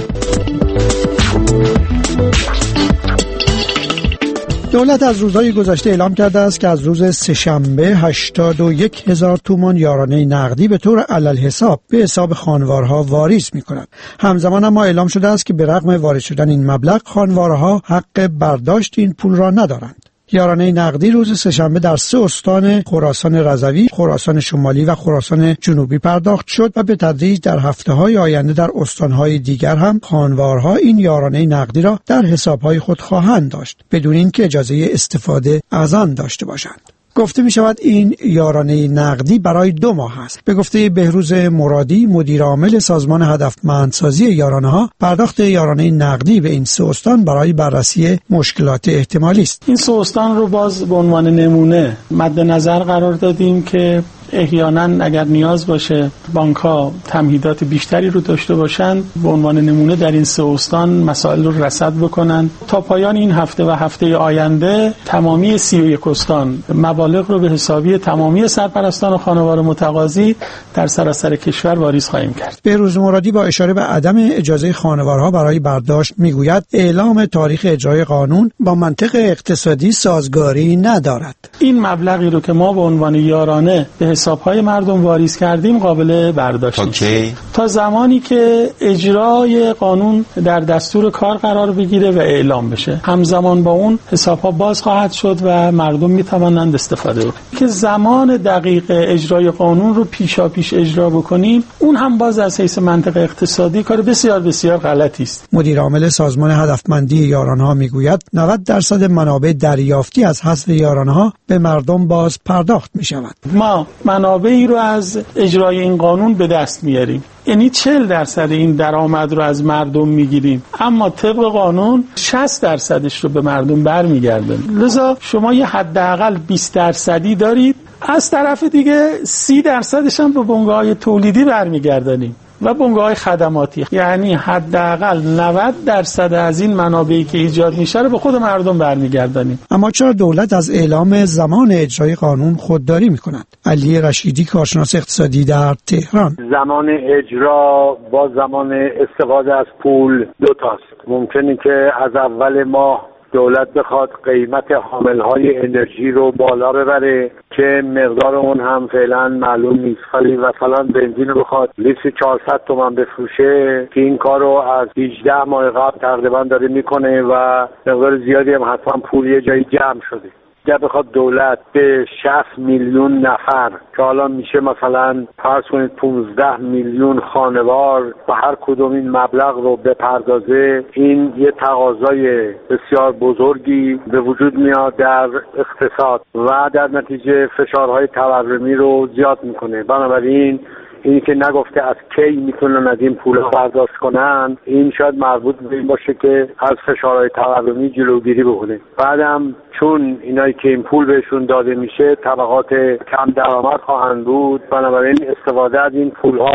دولت از روزهای گذشته اعلام کرده است که از روز سه‌شنبه هشتاد و یک هزار تومان یارانه نقدی به طور علالحساب به حساب خانوارها واریز می‌کند. همزمان اما اعلام شده است که به رغم وارد شدن این مبلغ، خانوارها حق برداشت این پول را ندارند. یارانه نقدی روز سه‌شنبه در سه استان خراسان رضوی، خراسان شمالی و خراسان جنوبی پرداخت شد و به تدریج در هفته‌های آینده در استان‌های دیگر هم خانوارها این یارانه نقدی را در حساب‌های خود خواهند داشت بدون اینکه اجازه استفاده از آن داشته باشند. گفته می شود این یارانه نقدی برای دو ماه است. به گفته بهروز مرادی مدیر عامل سازمان هدفمندسازی یارانه ها، پرداخت یارانه نقدی به این سه استان برای بررسی مشکلات احتمالی است. این سه استان رو باز به عنوان نمونه مد نظر قرار دادیم که احیانا اگر نیاز باشه بانک‌ها تمهیدات بیشتری رو داشته باشند، به عنوان نمونه در این سه استان مسائل رو رصد بکنن. تا پایان این هفته و هفته آینده تمامی سی و یک استان مبالغ رو به حسابی تمامی سرپرستان و خانوار متقاضی در سراسر کشور واریز خواهیم کرد. بهروز مرادی با اشاره به عدم اجازه خانوارها برای برداشت میگوید اعلام تاریخ اجرای قانون با منطق اقتصادی سازگاری ندارد. این مبلغی رو که ما به عنوان یارانه به حساب‌های مردم واریز کردیم قابل برداشت نیست. تا زمانی که اجرای قانون در دستور کار قرار بگیره و اعلام بشه، همزمان با اون حساب‌ها باز خواهد شد و مردم می‌توانند استفاده کنند. که زمان دقیق اجرای قانون رو پیشا پیش اجرا بکنیم، اون هم باز از حیث منطق اقتصادی کار بسیار بسیار غلطی است. مدیر عامل سازمان هدفمندی یارانه‌ها میگوید نود درصد منابع دریافتی از حذف یارانه‌ها به مردم باز پرداخت می‌شود. ما منابعی رو از اجرای این قانون به دست میاریم، یعنی چهل درصد این درآمد رو از مردم میگیریم، اما طبق قانون شصت درصدش رو به مردم برمیگردونیم. لذا شما یه حداقل بیست درصدی دارید، از طرف دیگه سی درصدش هم به بنگاه‌های تولیدی برمیگردونیم و بنگاه‌های خدماتی، یعنی حداقل نود درصد از این منابعی که ایجاد میشه رو به خود مردم برمیگردانیم. اما چرا دولت از اعلام زمان اجرای قانون خودداری میکند؟ علی رشیدی کارشناس اقتصادی در تهران: زمان اجرا با زمان استفاده از پول دو تاست. ممکنه که از اول ماه دولت بخواد قیمت حاملهای انرژی رو بالا ببره که مقدار اون هم فعلا معلوم نیست، ولی مثلا بنزین رو بخواد لیتر چهارصد تومان بفروشه که این کار رو از هجده ماه قبل تقریبا داره میکنه و مقدار زیادی هم حتما پول یه جایی جمع شده. اگر بخواد دولت به شصت میلیون نفر که حالا میشه مثلا فرض کنید پانزده میلیون خانوار و هر کدوم این مبلغ رو بپردازه، این یه تقاضای بسیار بزرگی به وجود میاد در اقتصاد و در نتیجه فشارهای تورمی رو زیاد میکنه. بنابراین اینی که نگفته از کی میتونن از این پولها برداشت کنن، این شاید مربوط به این باشه که از فشارهای تورمی جلوگیری بکنه. بعدم چون اینایی که این پول بهشون داده میشه طبقات کم درآمد خواهند بود، بنابراین استفاده از این پولها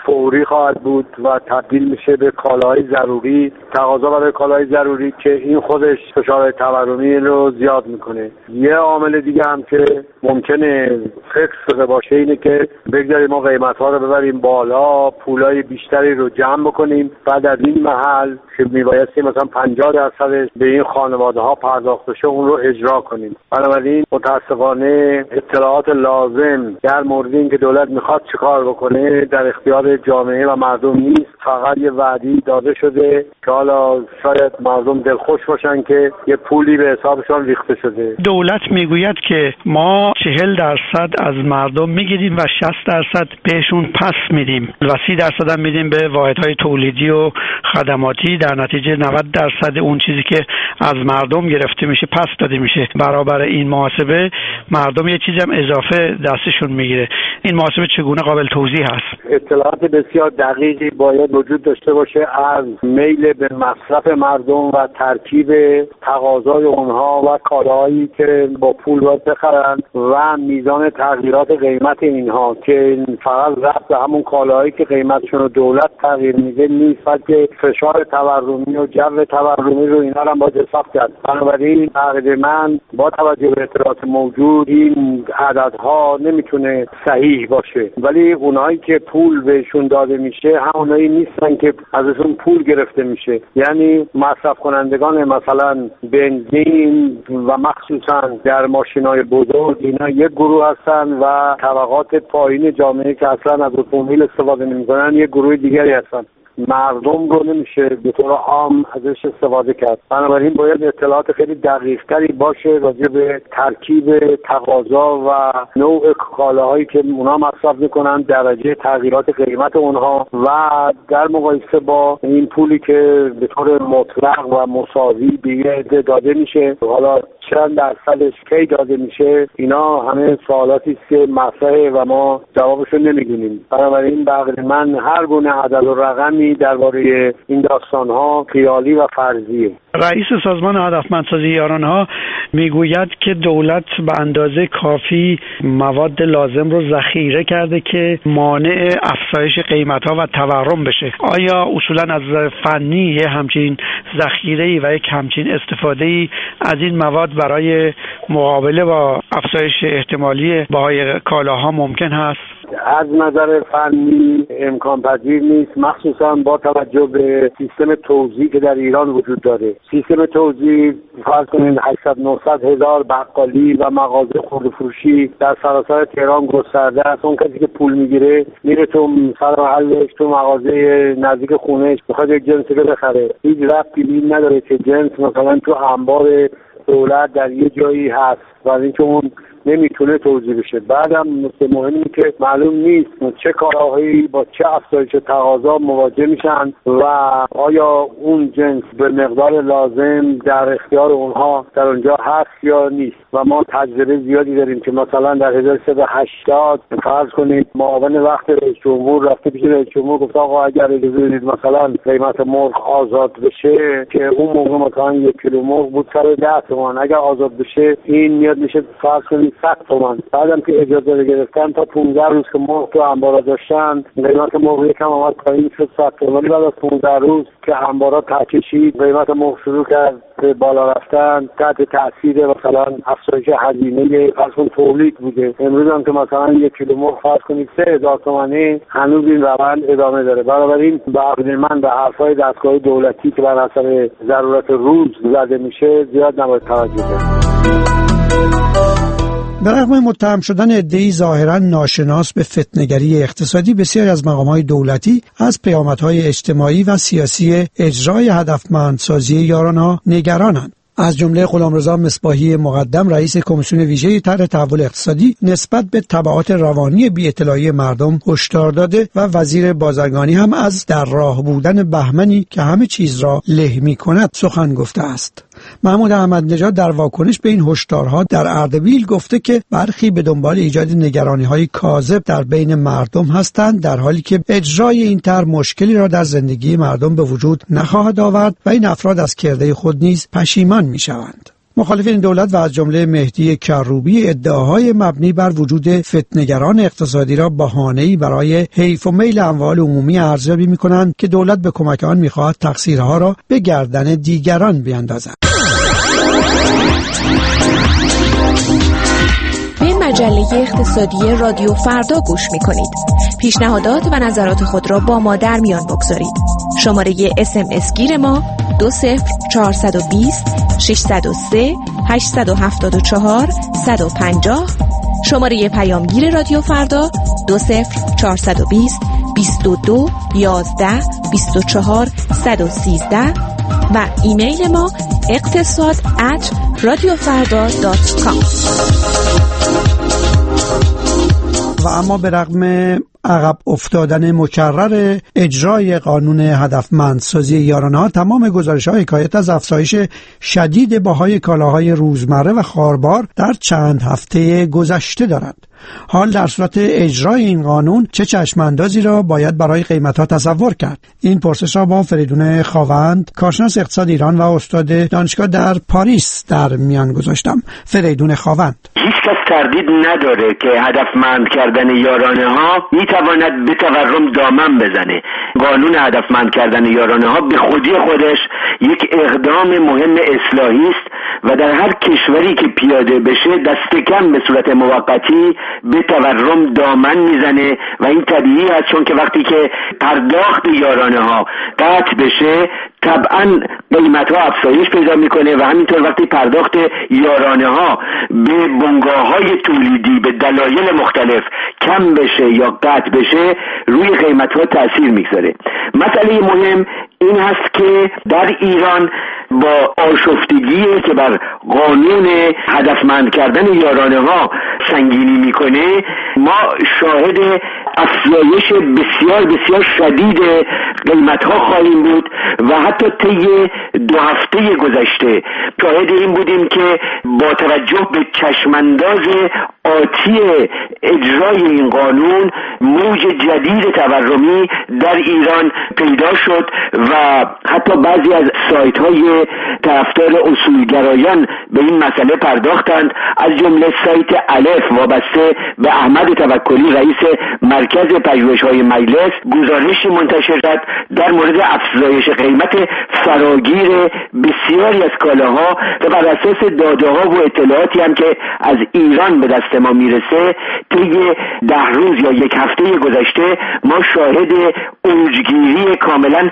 فوری خواهد بود و تبدیل میشه به کالاهای ضروری، تقاضا برای کالاهای ضروری که این خودش فشار تورمی رو زیاد میکنه. یه عامل دیگه هم که ممکنه فکر شده باشه اینه که بگذاریم ما قیمت‌ها رو ببریم بالا، پولای بیشتری رو جمع بکنیم، بعد از این محل که میبایستی مثلا پنجاه درصدش به این خانواده ها پرداخت بشه اون رو اجرا کنیم. بنابراین متاسفانه اطلاعات لازم در مورد این که دولت میخواد چیکار بکنه در اختیار جامعه و مردم نیست. فقط یه وعدی داده شده که حالا شاید مردم دلخوش باشن که یه پولی به حسابشان ریخته شده. دولت میگوید که ما چهل درصد از مردم میگیریم و شصت درصد بهشون پس میدیم و سی درصد هم میدیم به واحدهای تولیدی و خدماتی. در نتیجه نود درصد اون چیزی که از مردم گرفته میشه پس داده میشه. برابر این محاسبه مردم یه چیزی هم اضافه دستشون میگیره. این محاسبه چگونه قابل توضیح هست؟ اطلاعات بسیار دقیقی باید وجود داشته باشه از میل به مصرف مردم و ترکیب تقاضای اونها و کالاهایی که با پول باید بخرن و میزان تغییرات قیمت اینها که فقط رفت به همون کالاهایی که قیمتشون رو دولت تغییر میده نیست، بلکه فشار تورمی و جو تورمی رو اینا رو باید حساب کرد. بنابراین عقد من با توجه به اطلاعات موجود این عددها نمیتونه صحیح باشه، ولی اونایی که پول بهشون داده میشه همونایی نیستن که ازشون پول گرفته میشه. یعنی مصرف کنندگان مثلا بنزین و مخصوصا در ماشینای بزرگ اینا یک گروه هستن و طبقات پایین جامعه که اصلا از اتومبیل استفاده نمیکنن یک گروه دیگری هستن. مردم رو نمیشه به طور عام ازش استفاده کرد. بنابراین باید اطلاعات خیلی دقیق‌تری باشه راجع به ترکیب تقاضا و نوع کالاهایی که اونا مصرف میکنن، درجه تغییرات قیمت اونها و در مقایسه با این پولی که به طور مطلق و مساوی به یه عده داده میشه، حالا چند درصدش کی داده میشه، اینا همه سوالاتی است که مطرحه و ما جوابشو نمیدونیم. بنابراین به من هر گونه عدد و رقمی درباره این داستان‌ها خیالی و فرضیه. رئیس سازمان هدفمندسازی یارانه‌ها میگوید که دولت به اندازه کافی مواد لازم رو ذخیره کرده که مانع افزایش قیمت‌ها و تورم بشه. آیا اصولاً از فنی همچین ذخیره‌ای و یک همچین استفاده‌ای از این مواد برای مقابله با افزایش احتمالی بهای کالاها ممکن هست؟ از نظر فنی امکان پذیر نیست، مخصوصا با توجه به سیستم توزیع که در ایران وجود داره. سیستم توزیع فرض کنید هشتصد نهصد هزار بقالی و مغازه خرده‌فروشی در سراسر تهران گسترده است. اون کسی که پول میگیره میره تو سر محلش تو مغازه نزدیک خونهش میخواد یک جنسی رو بخره، هیچ ربطی به نداره که جنس مثلا تو انبار دولت در یه جایی هست و اینکه اون نمیتونه توزیع بشه. بعدم نکته مهمی که معلوم نیست چه کالاهایی با چه افزایش تقاضا مواجه میشن و آیا اون جنس به مقدار لازم در اختیار اونها در اونجا هست یا نیست. و ما تجربه زیادی داریم که مثلا در هزار و سیصد و هشتاد فرض کنید معاون وقت رئیس جمهور رفته پیش رئیس جمهور گفت آقا اگر اجازه بدید مثلا قیمت مرغ آزاد بشه، که اون موقع مثلا یک کیلو مرغ بود سر ده تومان، اگر آزاد بشه این میاد میشه فرض کنید صد تومان. بعدم که اجازه رو گرفتن تا پانزده روز که مرغ تو انبارا داشتن قیمت مرغ یکم آمد پایین شد صد تومان. بعد از پانزده روز که انبارا ته کشید قیمت مرغ شروع کرد به بالا رفتن تحت تاثیر مثلا افزایش هزینه فرض تولید بوده. امروز هم که مثلا یک کیلو مرغ فرض کنید سه هزار تومانی، هنوز این روند ادامه داره. بنابراین به عقیده من به حرفای دستگاه دولتی که بر اثر ضرورت روز زده میشه زیاد نباید توجه کرد. به رغم متهم شدن عده‌ای ظاهراً ناشناس به فتنه‌گری اقتصادی، بسیاری از مقام‌های دولتی از پیامدهای اجتماعی و سیاسی اجرای هدفمندسازی یارانه‌ها نگرانند. از جمله غلامرضا مصباحی مقدم رئیس کمیسیون ویژه طرح تحول اقتصادی نسبت به تبعات روانی بی‌اطلاعی مردم هشدار داده و وزیر بازرگانی هم از در راه بودن بهمنی که همه چیز را له می‌کند سخن گفته است. محمود احمد نژاد در واکنش به این هشدارها در اردبیل گفته که برخی به دنبال ایجاد نگرانی‌های کاذب در بین مردم هستند، در حالی که اجرای این طرح مشکلی را در زندگی مردم به وجود نخواهد آورد و این افراد از کرده خود نیز پشیمان می‌شوند. مخالفین دولت و از جمله مهدی کروبی ادعاهای مبنی بر وجود فتنه‌گران اقتصادی را بهانه‌ای برای حیف و میل اموال عمومی ارزیابی می‌کنند که دولت به کمک آن می‌خواهد تقصیرها را به گردن دیگران بیاندازد. به مجله اقتصادی رادیو فردا گوش می‌کنید. پیشنهادات و نظرات خود را با ما در میان بگذارید. شماره اس ام اس گیر ما دو صفر چهارصد و بیست ششصد و سه هشتصد و هفتاد و چهار صد و پنجاه، شماره پیامگیر رادیو فردا دو صفر چهارصد و بیست بیست و دو یازده بیست و چهار صد و سیزده و ایمیل ما اقتصاد ات رادیو فردا دات کام. و اما به رغم عقب افتادن مکرر اجرای قانون هدفمندسازی یارانه‌ها، تمام گزارش‌ها حکایت از افزایش شدید بهای کالاهای روزمره و خاربار در چند هفته گذشته دارد. حال در صورت اجرای این قانون چه چشماندازی را باید برای قیمت‌ها تصور کرد؟ این پرسش را با فریدون خاوند، کارشناس اقتصاد ایران و استاد دانشگاه در پاریس در میان گذاشتم. فریدون خاوند: هیچ کس تردید نداره که هدفمند کردن یارانه ها میتواند به تورم دامن بزنه. قانون هدفمند کردن یارانه ها به خودی خودش یک اقدام مهم اصلاحی است و در هر کشوری که پیاده بشه دست کم به صورت موقتی به تورم دامن میزنه و این طبیعی است، چون که وقتی که پرداخت یارانه ها قطع بشه طبعا قیمت ها افزایش پیدا میکنه و همینطور وقتی پرداخت یارانه ها به بنگاه های تولیدی به دلایل مختلف کم بشه یا قطع بشه روی قیمت ها تأثیر میگذاره. مسئله مهم این هست که در ایران با آشفتگی که بر قانون هدفمند کردن یارانه ها سنگینی میکنه ما شاهد افزایش بسیار بسیار شدید قیمت ها خواهیم بود و حتی طی دو هفته گذشته شاهد این بودیم که با توجه به چشمانداز آتی اجرای این قانون موج جدید تورمی در ایران پیدا شد و حتی بعضی از سایت های طرفدار اصولگرایان به این مسئله پرداختند، از جمله سایت الف وابسته به احمد توکلی رئیس مرکز پژوهش‌های مجلس گزارشی منتشر کرد در مورد افزایش قیمت فراگیر بسیاری از کالاها و بر اساس داده‌ها و اطلاعاتی هم که از ایران به دست ما میرسه طی ده روز یا یک هفته گذشته ما شاهد اوجگیری کاملا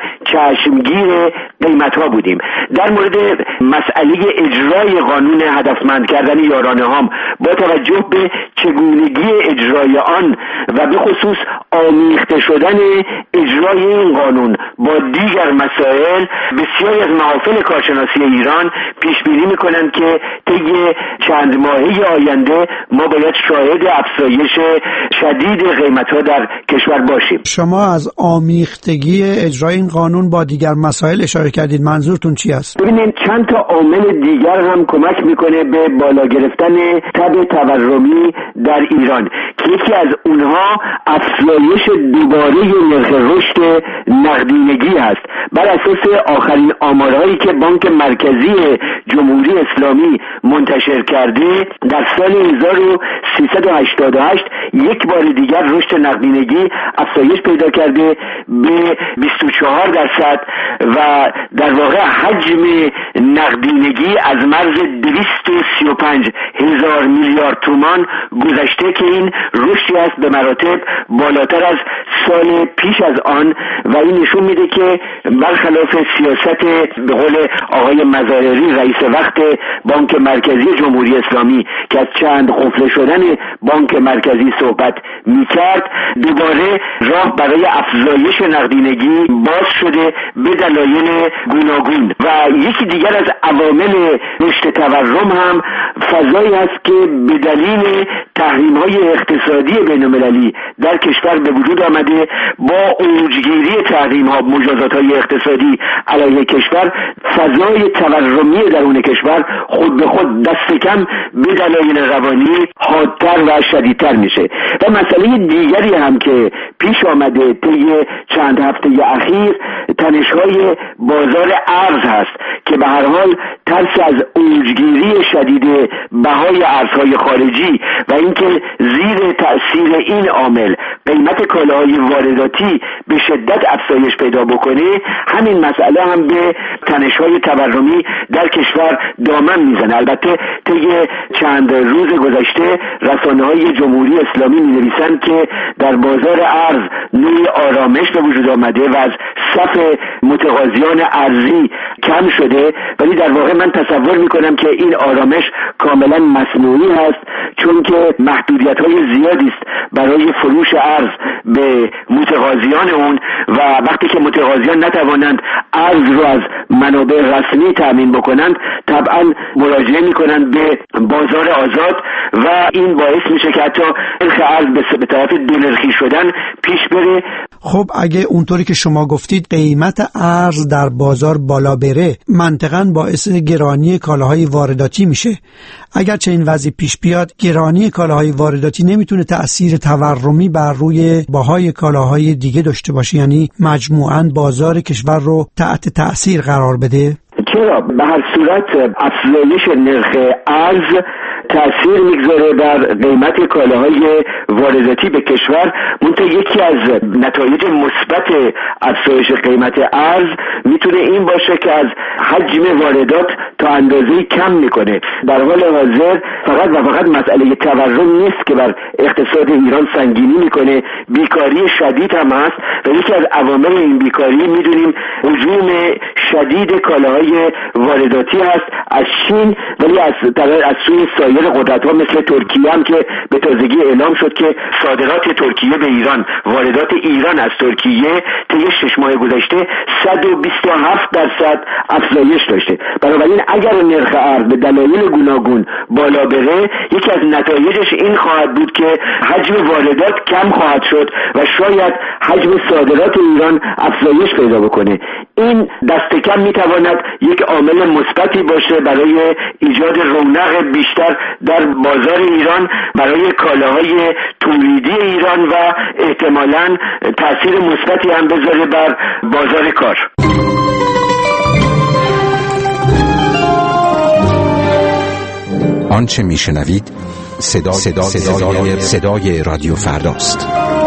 چشمگیر قیمت‌ها بودیم. در مورد مسئله اجرای قانون هدفمند کردن یارانه هم با توجه به چگونگی اجرای آن و به خصوص آمیخته شدن اجرای این قانون با دیگر مسائل بسیاری از محافل کارشناسی ایران پیش بینی می‌کنند که طی چند ماهه آینده ما باید شاهد افزایش شدید قیمت‌ها در کشور باشیم. شما از آمیختگی اجرای این قانون با دیگر مسائل اشاره کردید، منظورتون چی است؟ ببینید چند تا عامل دیگر هم کمک میکنه به بالا گرفتن تب تورمی در ایران که یکی از اونها افزایش دوباره نرخ رشد نقدینگی هست. بر اساس آخرین آمارهایی که بانک مرکزی جمهوری اسلامی منتشر کرده در سال هزار و سیصد و هشتاد و هشت یک بار دیگر رشد نقدینگی افزایش پیدا کرده به بیست و چهار درصد و در واقع حجم نقدینگی از مرز دویست و سی و پنج هزار میلیارد تومان گذشته که این رشدی است به مراتب بالاتر از سال پیش از آن و این نشون میده که برخلاف سیاست به قول آقای مظاهری رئیس وقت بانک مرکزی جمهوری اسلامی که از چند قفل شدن بانک مرکزی صحبت میکرد، دوباره راه برای افزایش نقدینگی باز شده به دلایل گوناگون و یکی دیگر از عوامل رشد تورم هم فضایی است که به دلیل تحریم‌های اقتصادی بین‌المللی در کشور به وجود آمده، با اوجگیری تحریم‌ها، مجازات‌های اقتصادی علیه کشور، فضای تورمی درون کشور خود به خود دست کم به دلایل روانی حادتر و شدیدتر میشه. و مسئله دیگری هم که پیش آمده طی چند هفته اخیر تنش‌های بازار ارز هست که به هر حال ترس از اوجگیری شدید بهای ارزهای خارجی و اینکه زیر تأثیر این عامل قیمت کالاهای وارداتی به شدت افزایش پیدا بکنه، همین مسئله هم به تنش‌های تورمی در کشور دامن میزنه. البته طی چند روز گذشته رسانه‌های جمهوری اسلامی می‌نویسند که در بازار ارز نوعی آرامش به وجود آمده و از صف متقاضیان ارزی کم شده، ولی در واقع من تصور میکنم که این آرامش کاملا مصنوعی هست، چون که محدودیت‌های زیادی است برای فروش ارز به متقاضیان اون و وقتی که متقاضیان نتوانند ارز رو از منابع رسمی تامین بکنند، طبعا مراجعه میکنند به بازار آزاد و این باعث میشه که حتی نرخ ارز به طرف دلارخی شدن پیش بره. خب اگه اونطوری که شما گفتید قیمت ارز در بازار بالا بره، منطقاً باعث گرانی کالاهای وارداتی میشه. اگر چه این وضع پیش بیاد، گرانی کالاهای وارداتی نمیتونه تأثیر تورمی بر روی بهای کالاهای دیگه داشته باشه، یعنی مجموعاً بازار کشور رو تحت تأثیر قرار بده. چرا؟ به هر صورت افزایش نرخ ارز تأثیر میگذاره بر قیمت کالاهای وارداتی به کشور. منتها یکی از نتایج مثبت افزایش قیمت ارز میتونه این باشه که از حجم واردات تا اندازه‌ای کم میکنه. در حال حاضر فقط و فقط مسئله تورم نیست که بر اقتصاد ایران سنگینی میکنه، بیکاری شدید هم هست و یکی از عوامل این بیکاری میدونیم هجوم شدید کالاهای وارداتی هست از چین، ولی از از سوی سایر قدرت‌ها مثل ترکیه هم که به تازگی اعلام شد که صادرات ترکیه به ایران، واردات ایران از ترکیه طی شش ماه گذشته صد و بیست و هفت درصد افزایش داشته. بنابراین اگر نرخ ارز به دلایل گوناگون بالا بره، یکی از نتایجش این خواهد بود که حجم واردات کم خواهد شد و شاید حجم صادرات ایران افزایش پیدا بکنه. این دست کم میتواند یک عامل مثبتی باشه برای ایجاد رونق بیشتر در بازار ایران، برای کالاهای تولیدی ایران و احتمالاً تأثیر مثبتی هم بذاره بر بازار کار. آنچه میشنوید صدا صدا صدای صدای رادیو فرداست.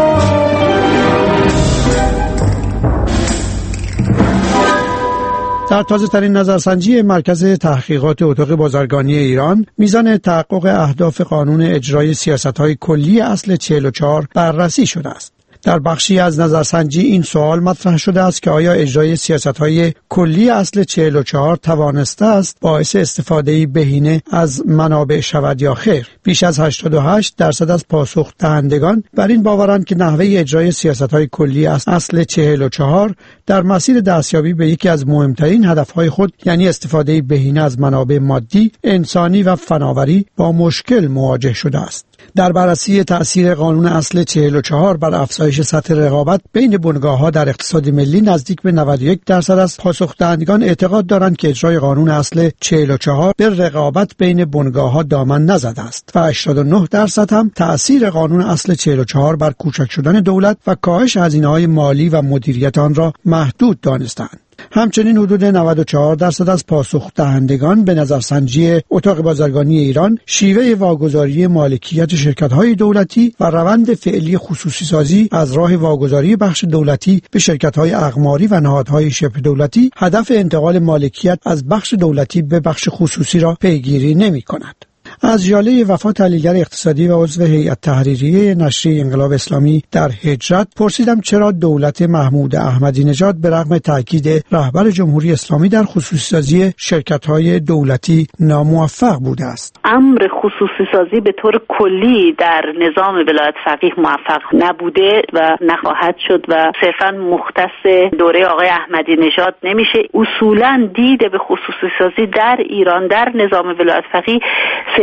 در تازه ترین نظرسنجی مرکز تحقیقات اتاق بازرگانی ایران، میزان تحقق اهداف قانون اجرای سیاست‌های کلی اصل چهل و چهار بررسی شده است. در بخشی از نظرسنجی این سوال مطرح شده است که آیا اجرای سیاست‌های کلی اصل چهل و چهار توانسته است باعث استفاده بهینه از منابع شود یا خیر؟ بیش از هشتاد و هشت درصد از پاسخ دهندگان بر این باورند که نحوه اجرای سیاست‌های کلی اصل چهل و چهار در مسیر دستیابی به یکی از مهمترین هدفهای خود، یعنی استفاده بهینه از منابع مادی، انسانی و فناوری، با مشکل مواجه شده است. در بررسی تأثیر قانون اصل چهل و چهار بر افزایش سطح رقابت بین بنگاه‌ها در اقتصاد ملی، نزدیک به نود و یک درصد از پاسخ‌دهندگان اعتقاد دارند که اجرای قانون اصل چهل و چهار به رقابت بین بنگاه‌ها دامن نزده است و هشتاد و نه درصد هم تأثیر قانون اصل چهل و چهار بر کوچک شدن دولت و کاهش هزینه‌های مالی و مدیریت آن را محدود دانستند. همچنین حدود نود و چهار درصد از پاسخ دهندگان به نظرسنجی اتاق بازرگانی ایران شیوه واگذاری مالکیت شرکت‌های دولتی و روند فعلی خصوصی سازی از راه واگذاری بخش دولتی به شرکت‌های اقماری و نهادهای شبه دولتی هدف انتقال مالکیت از بخش دولتی به بخش خصوصی را پیگیری نمی‌کند. از ژاله وفا، تحلیلگر اقتصادی و عضو هیئت تحریریه نشریه انقلاب اسلامی در هجرت، پرسیدم چرا دولت محمود احمدی نژاد به رغم تاکید رهبر جمهوری اسلامی در خصوصی سازی شرکت‌های دولتی ناموفق بوده است. امر خصوصی سازی به طور کلی در نظام ولایت فقیه موفق نبوده و نخواهد شد و صرفاً مختص دوره آقای احمدی نژاد نمیشه. اصولاً دید به خصوصی سازی در ایران در نظام ولایت فقیه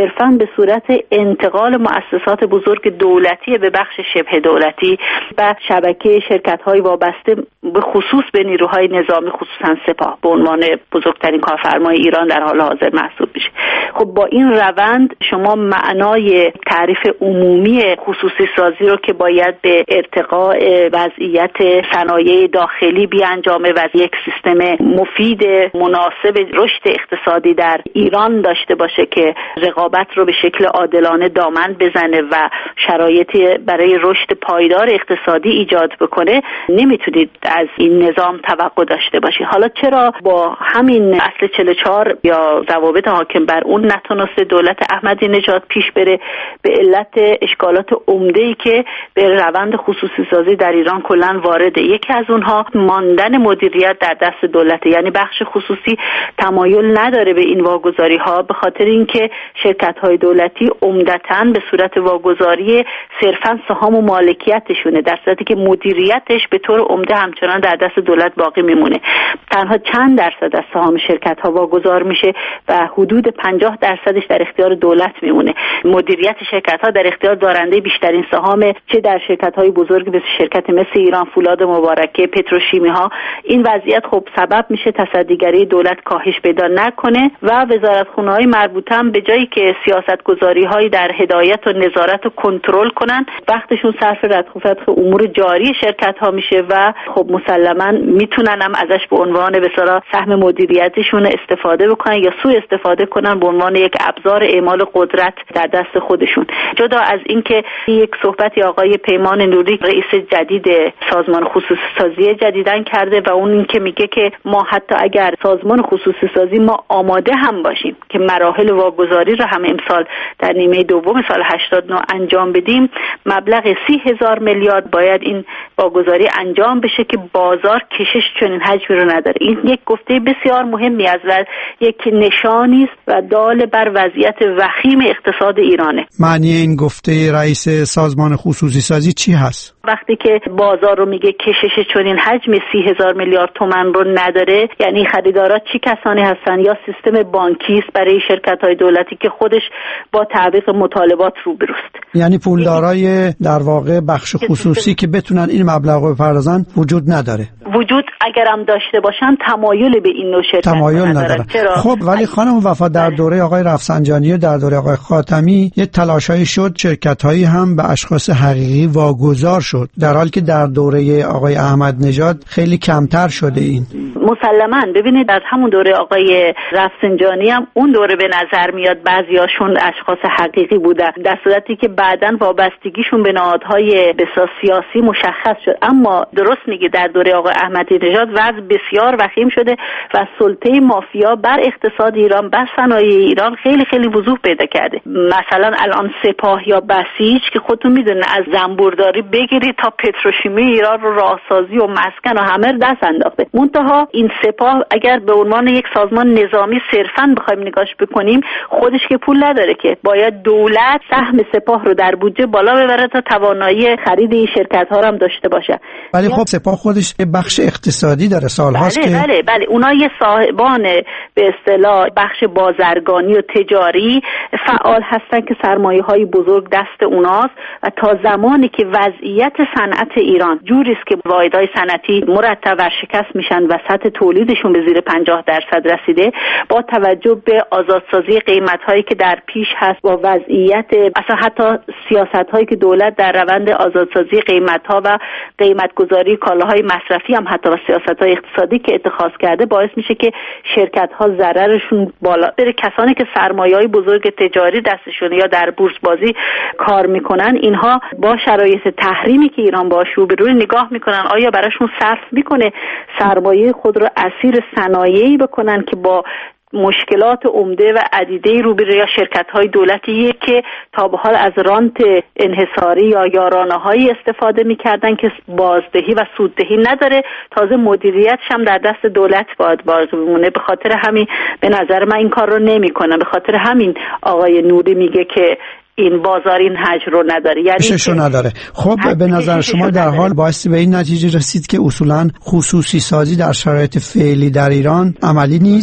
صرفاً به صورت انتقال مؤسسات بزرگ دولتی به بخش شبه دولتی و شبکه شرکت‌های وابسته به خصوص به نیروهای نظامی، خصوصاً سپاه به عنوان بزرگترین کارفرمای ایران در حال حاضر محسوب میشه. خب با این روند شما معنای تعریف عمومی خصوصی سازی رو که باید به ارتقاء وضعیت صنایع داخلی بیانجامه و یک سیستم مفید مناسب رشد اقتصادی در ایران داشته باشه که رقابت رو به شکل عادلانه دامن بزنه و شرایطی برای رشد پایدار اقتصادی ایجاد بکنه، نمیتونید از این نظام توقع داشته باشید. حالا چرا با همین اصل چهل و چهار یا ضوابط حاکم بر اون نتونست دولت احمدی نژاد پیش بره؟ به علت اشکالات عمده‌ای که به روند خصوصی سازی در ایران کلاً وارده. یکی از اونها ماندن مدیریت در دست دولت، یعنی بخش خصوصی تمایل نداره به این واگذاری ها به خاطر اینکه شرکت های دولتی عمدتاً به صورت واگذاری صرفاً سهام و مالکیتشونه، در صورتی که مدیریتش به طور عمده همچنان در دست دولت باقی میمونه. تنها چند درصد از سهام شرکت ها واگذار میشه و حدود پنجاه درصدش در اختیار دولت میمونه. مدیریت شرکت ها در اختیار دارنده بیشترین سهام، چه در شرکت های بزرگ مثل شرکت مثل ایران فولاد مبارکه، پتروشیمی ها. این وضعیت خب سبب میشه تصدیگری دولت کاهش پیدا نکنه و وزارتخونه های مربوطه هم به جایی که سیاست گذاری های در هدایت و نظارت و کنترل کنن، وقتشون صرف ردخ و فتخ امور جاری شرکت ها میشه و خب مسلما میتونن هم ازش به عنوان به اصطلاح سهم مدیریتشون استفاده بکنن یا سوء استفاده کنن به عنوان یک ابزار اعمال قدرت در دست خودشون. جدا از اینکه یک صحبتی آقای پیمان نوری رئیس جدید سازمان خصوصی سازی جدیدن کرده و اون این که میگه که ما حتی اگر سازمان خصوصی سازی ما آماده هم باشیم که مراحل واگذاری رو هم امسال در نیمه دوم سال هشتاد و نه انجام بدیم، مبلغ سی هزار میلیارد باید این واگذاری انجام بشه که بازار کشش چنین حجمی رو نداره. این یک گفته بسیار مهمی است و یک نشانی است و دال بر وضعیت وخیم اقتصاد ایرانه. معنی این گفته رئیس سازمان خصوصی سازی چی هست؟ وقتی که بازار رو میگه کشش چنین حجمی سی هزار میلیارد تومان رو نداره، یعنی خریدارا چی کسانی هستن؟ یا سیستم بانکی است برای شرکت‌های دولتی که خودش با تعویق مطالبات روبروست، یعنی پولدارای در واقع بخش خصوصی که بتونن این مبلغ رو بپردازن وجود نداره. وجود اگرم داشته باشن تمایل به این نوع شرکت تمایل نداره. خب ولی خانم وفا در دوره آقای رفسنجانی و در دوره آقای خاتمی یه تلاشایی شد، شرکت‌هایی هم به اشخاص حقیقی واگذار شد، در حالی که در دوره آقای احمد نژاد خیلی کمتر شده. این مسلماً ببینید در همون دوره آقای رفسنجانی هم اون دوره به نظر میاد بعضیاشون اشخاص حقیقی بودن، در صورتی که بعداً وابستگیشون به نهادهای بسیار سیاسی مشخص شد. اما درست میگه در دوره آقای احمدی نژاد وضع بسیار وخیم شده و سلطه مافیا بر اقتصاد ایران، بر صنایع ایران خیلی خیلی وضوح پیدا کرده. مثلا الان سپاه یا بسیج که خودتون میدونن از زنبورداری بگیرید تا پتروشیمی ایران رو راهسازی و مسکن و همه دست انداخته. منتها این سپاه اگر به عنوان یک سازمان نظامی صرفاً بخوایم نگاش بکنیم، خودش که پول نداره که، باید دولت سهم سپاه رو در بودجه بالا ببره تا توانایی خرید این شرکت ها رو هم داشته باشه. ولی خب سپاه خودش بخش اقتصادی داره، سال‌هاست بله، که بله بله اونا یه صاحبان به اصطلاح بخش بازرگانی و تجاری فعال هستن که سرمایه‌های بزرگ دست اوناست و تا زمانی که وضعیت صنعت ایران جوری است که واحدهای صنعتی مرتب ورشکست میشن و سطح تولیدشون به زیر پنجاه درصد رسیده، با توجه به آزادسازی قیمت‌هایی که در پیش هست، با وضعیت اصلا حتی سیاست‌هایی که دولت در روند آزادسازی قیمت‌ها و قیمت‌گذاری کالاهای مصرفی هم حتی و سیاست‌های اقتصادی که اتخاذ کرده، باعث میشه که شرکت‌ها ضررشون بالا بره. کسانی که سرمایه‌های بزرگ تجاری دستشونه یا در بورس بازی کار میکنن، اینها با شرایط تحریمی که ایران باهاش روبروی نگاه میکنن آیا براشون صرف میکنه سرمایه خود رو اسیر صنایعی بکنن که با مشکلات عمده و عدیده روبروی یا شرکت‌های دولتیه که تا به حال از رانت انحصاری یا یارانه‌هایی استفاده می‌کردن که بازدهی و سوددهی نداره، تازه مدیریتش هم در دست دولت باید باقی بمونه. به خاطر همین به نظر من این کار رو نمی‌کنن. به خاطر همین آقای نوری میگه که این بازار این حجم رو نداره، یعنی کششو نداره. خب به نظر شما در حال باعث به این نتیجه رسید که اصولاً خصوصی سازی در شرایط فعلی در ایران عملی نیست؟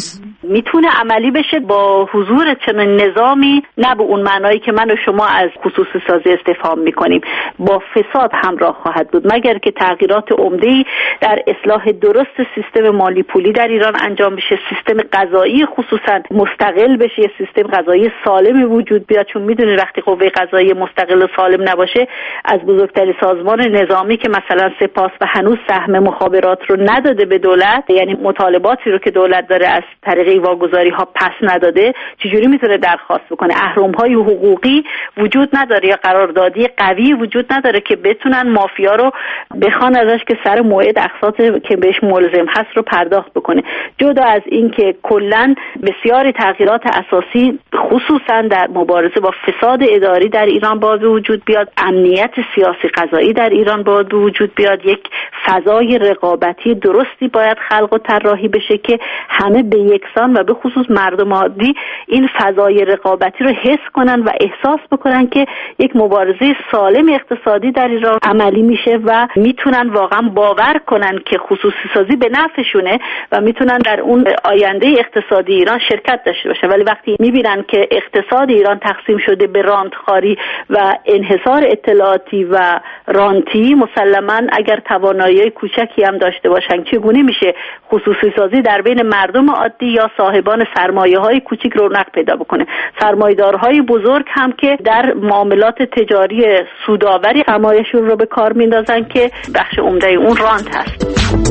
میتونه عملی بشه با حضور چنین نظامی، نه به اون معنایی که من و شما از خصوصی سازی استفهام میکنیم، با فساد همراه خواهد بود، مگر که تغییرات عمده‌ای در اصلاح درست سیستم مالی پولی در ایران انجام بشه، سیستم قضایی خصوصا مستقل بشه، یه سیستم قضایی سالم وجود بیاد. چون میدونید وقتی قوه قضایی مستقل و سالم نباشه، از بزرگترین سازمان نظامی که مثلا سپاه و هنوز سهم مخابرات رو نداده به دولت، یعنی مطالباتی رو که دولت داره از طریق واگذاری ها پس نداده، چجوری میتونه درخواست بکنه؟ اهرم های حقوقی وجود نداره یا قراردادی قوی وجود نداره که بتونن مافیا رو بخوان ازش که سر موعد اقساط که بهش ملزم هست رو پرداخت بکنه. جدا از این که کلا بسیاری تغییرات اساسی خصوصا در مبارزه با فساد اداری در ایران باید وجود بیاد، امنیت سیاسی قضایی در ایران باید وجود بیاد، یک فضای رقابتی درستی باید خلق و طراحی بشه که همه به یکسان و به خصوص مردم عادی این فضای رقابتی رو حس کنن و احساس بکنن که یک مبارزه سالم اقتصادی در ایران عملی میشه و میتونن واقعا باور کنن که خصوصی سازی به نفعشونه و میتونن در اون آینده اقتصادی ایران شرکت داشته باشن. ولی وقتی میبینن که اقتصاد ایران تقسیم شده به رانتخواری و انحصار اطلاعاتی و رانتی، مسلماً اگر توانایی کوچکی هم داشته باشن چگونه میشه خصوصی سازی در بین مردم عادی یا صاحبان سرمایه‌های کوچیک رونق پیدا بکنه؟ سرمایه‌دارهای بزرگ هم که در معاملات تجاری سودآوری سرمایه‌شون رو به کار میندازن که بخش عمده اون رانت هست.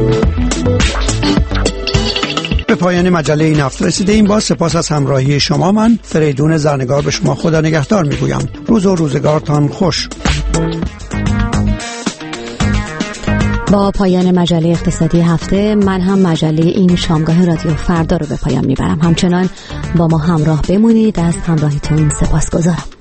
به پایان مجله این هفته رسیده این باز. سپاس از همراهی شما. من فریدون زرنگار به شما خدا نگهدار میگویم. روز و روزگارتان خوش. با پایان مجله اقتصادی هفته من هم مجله این شامگاه رادیو فردا رو به پایان میبرم. همچنان با ما همراه بمونید. از همراهیتون سپاسگزارم.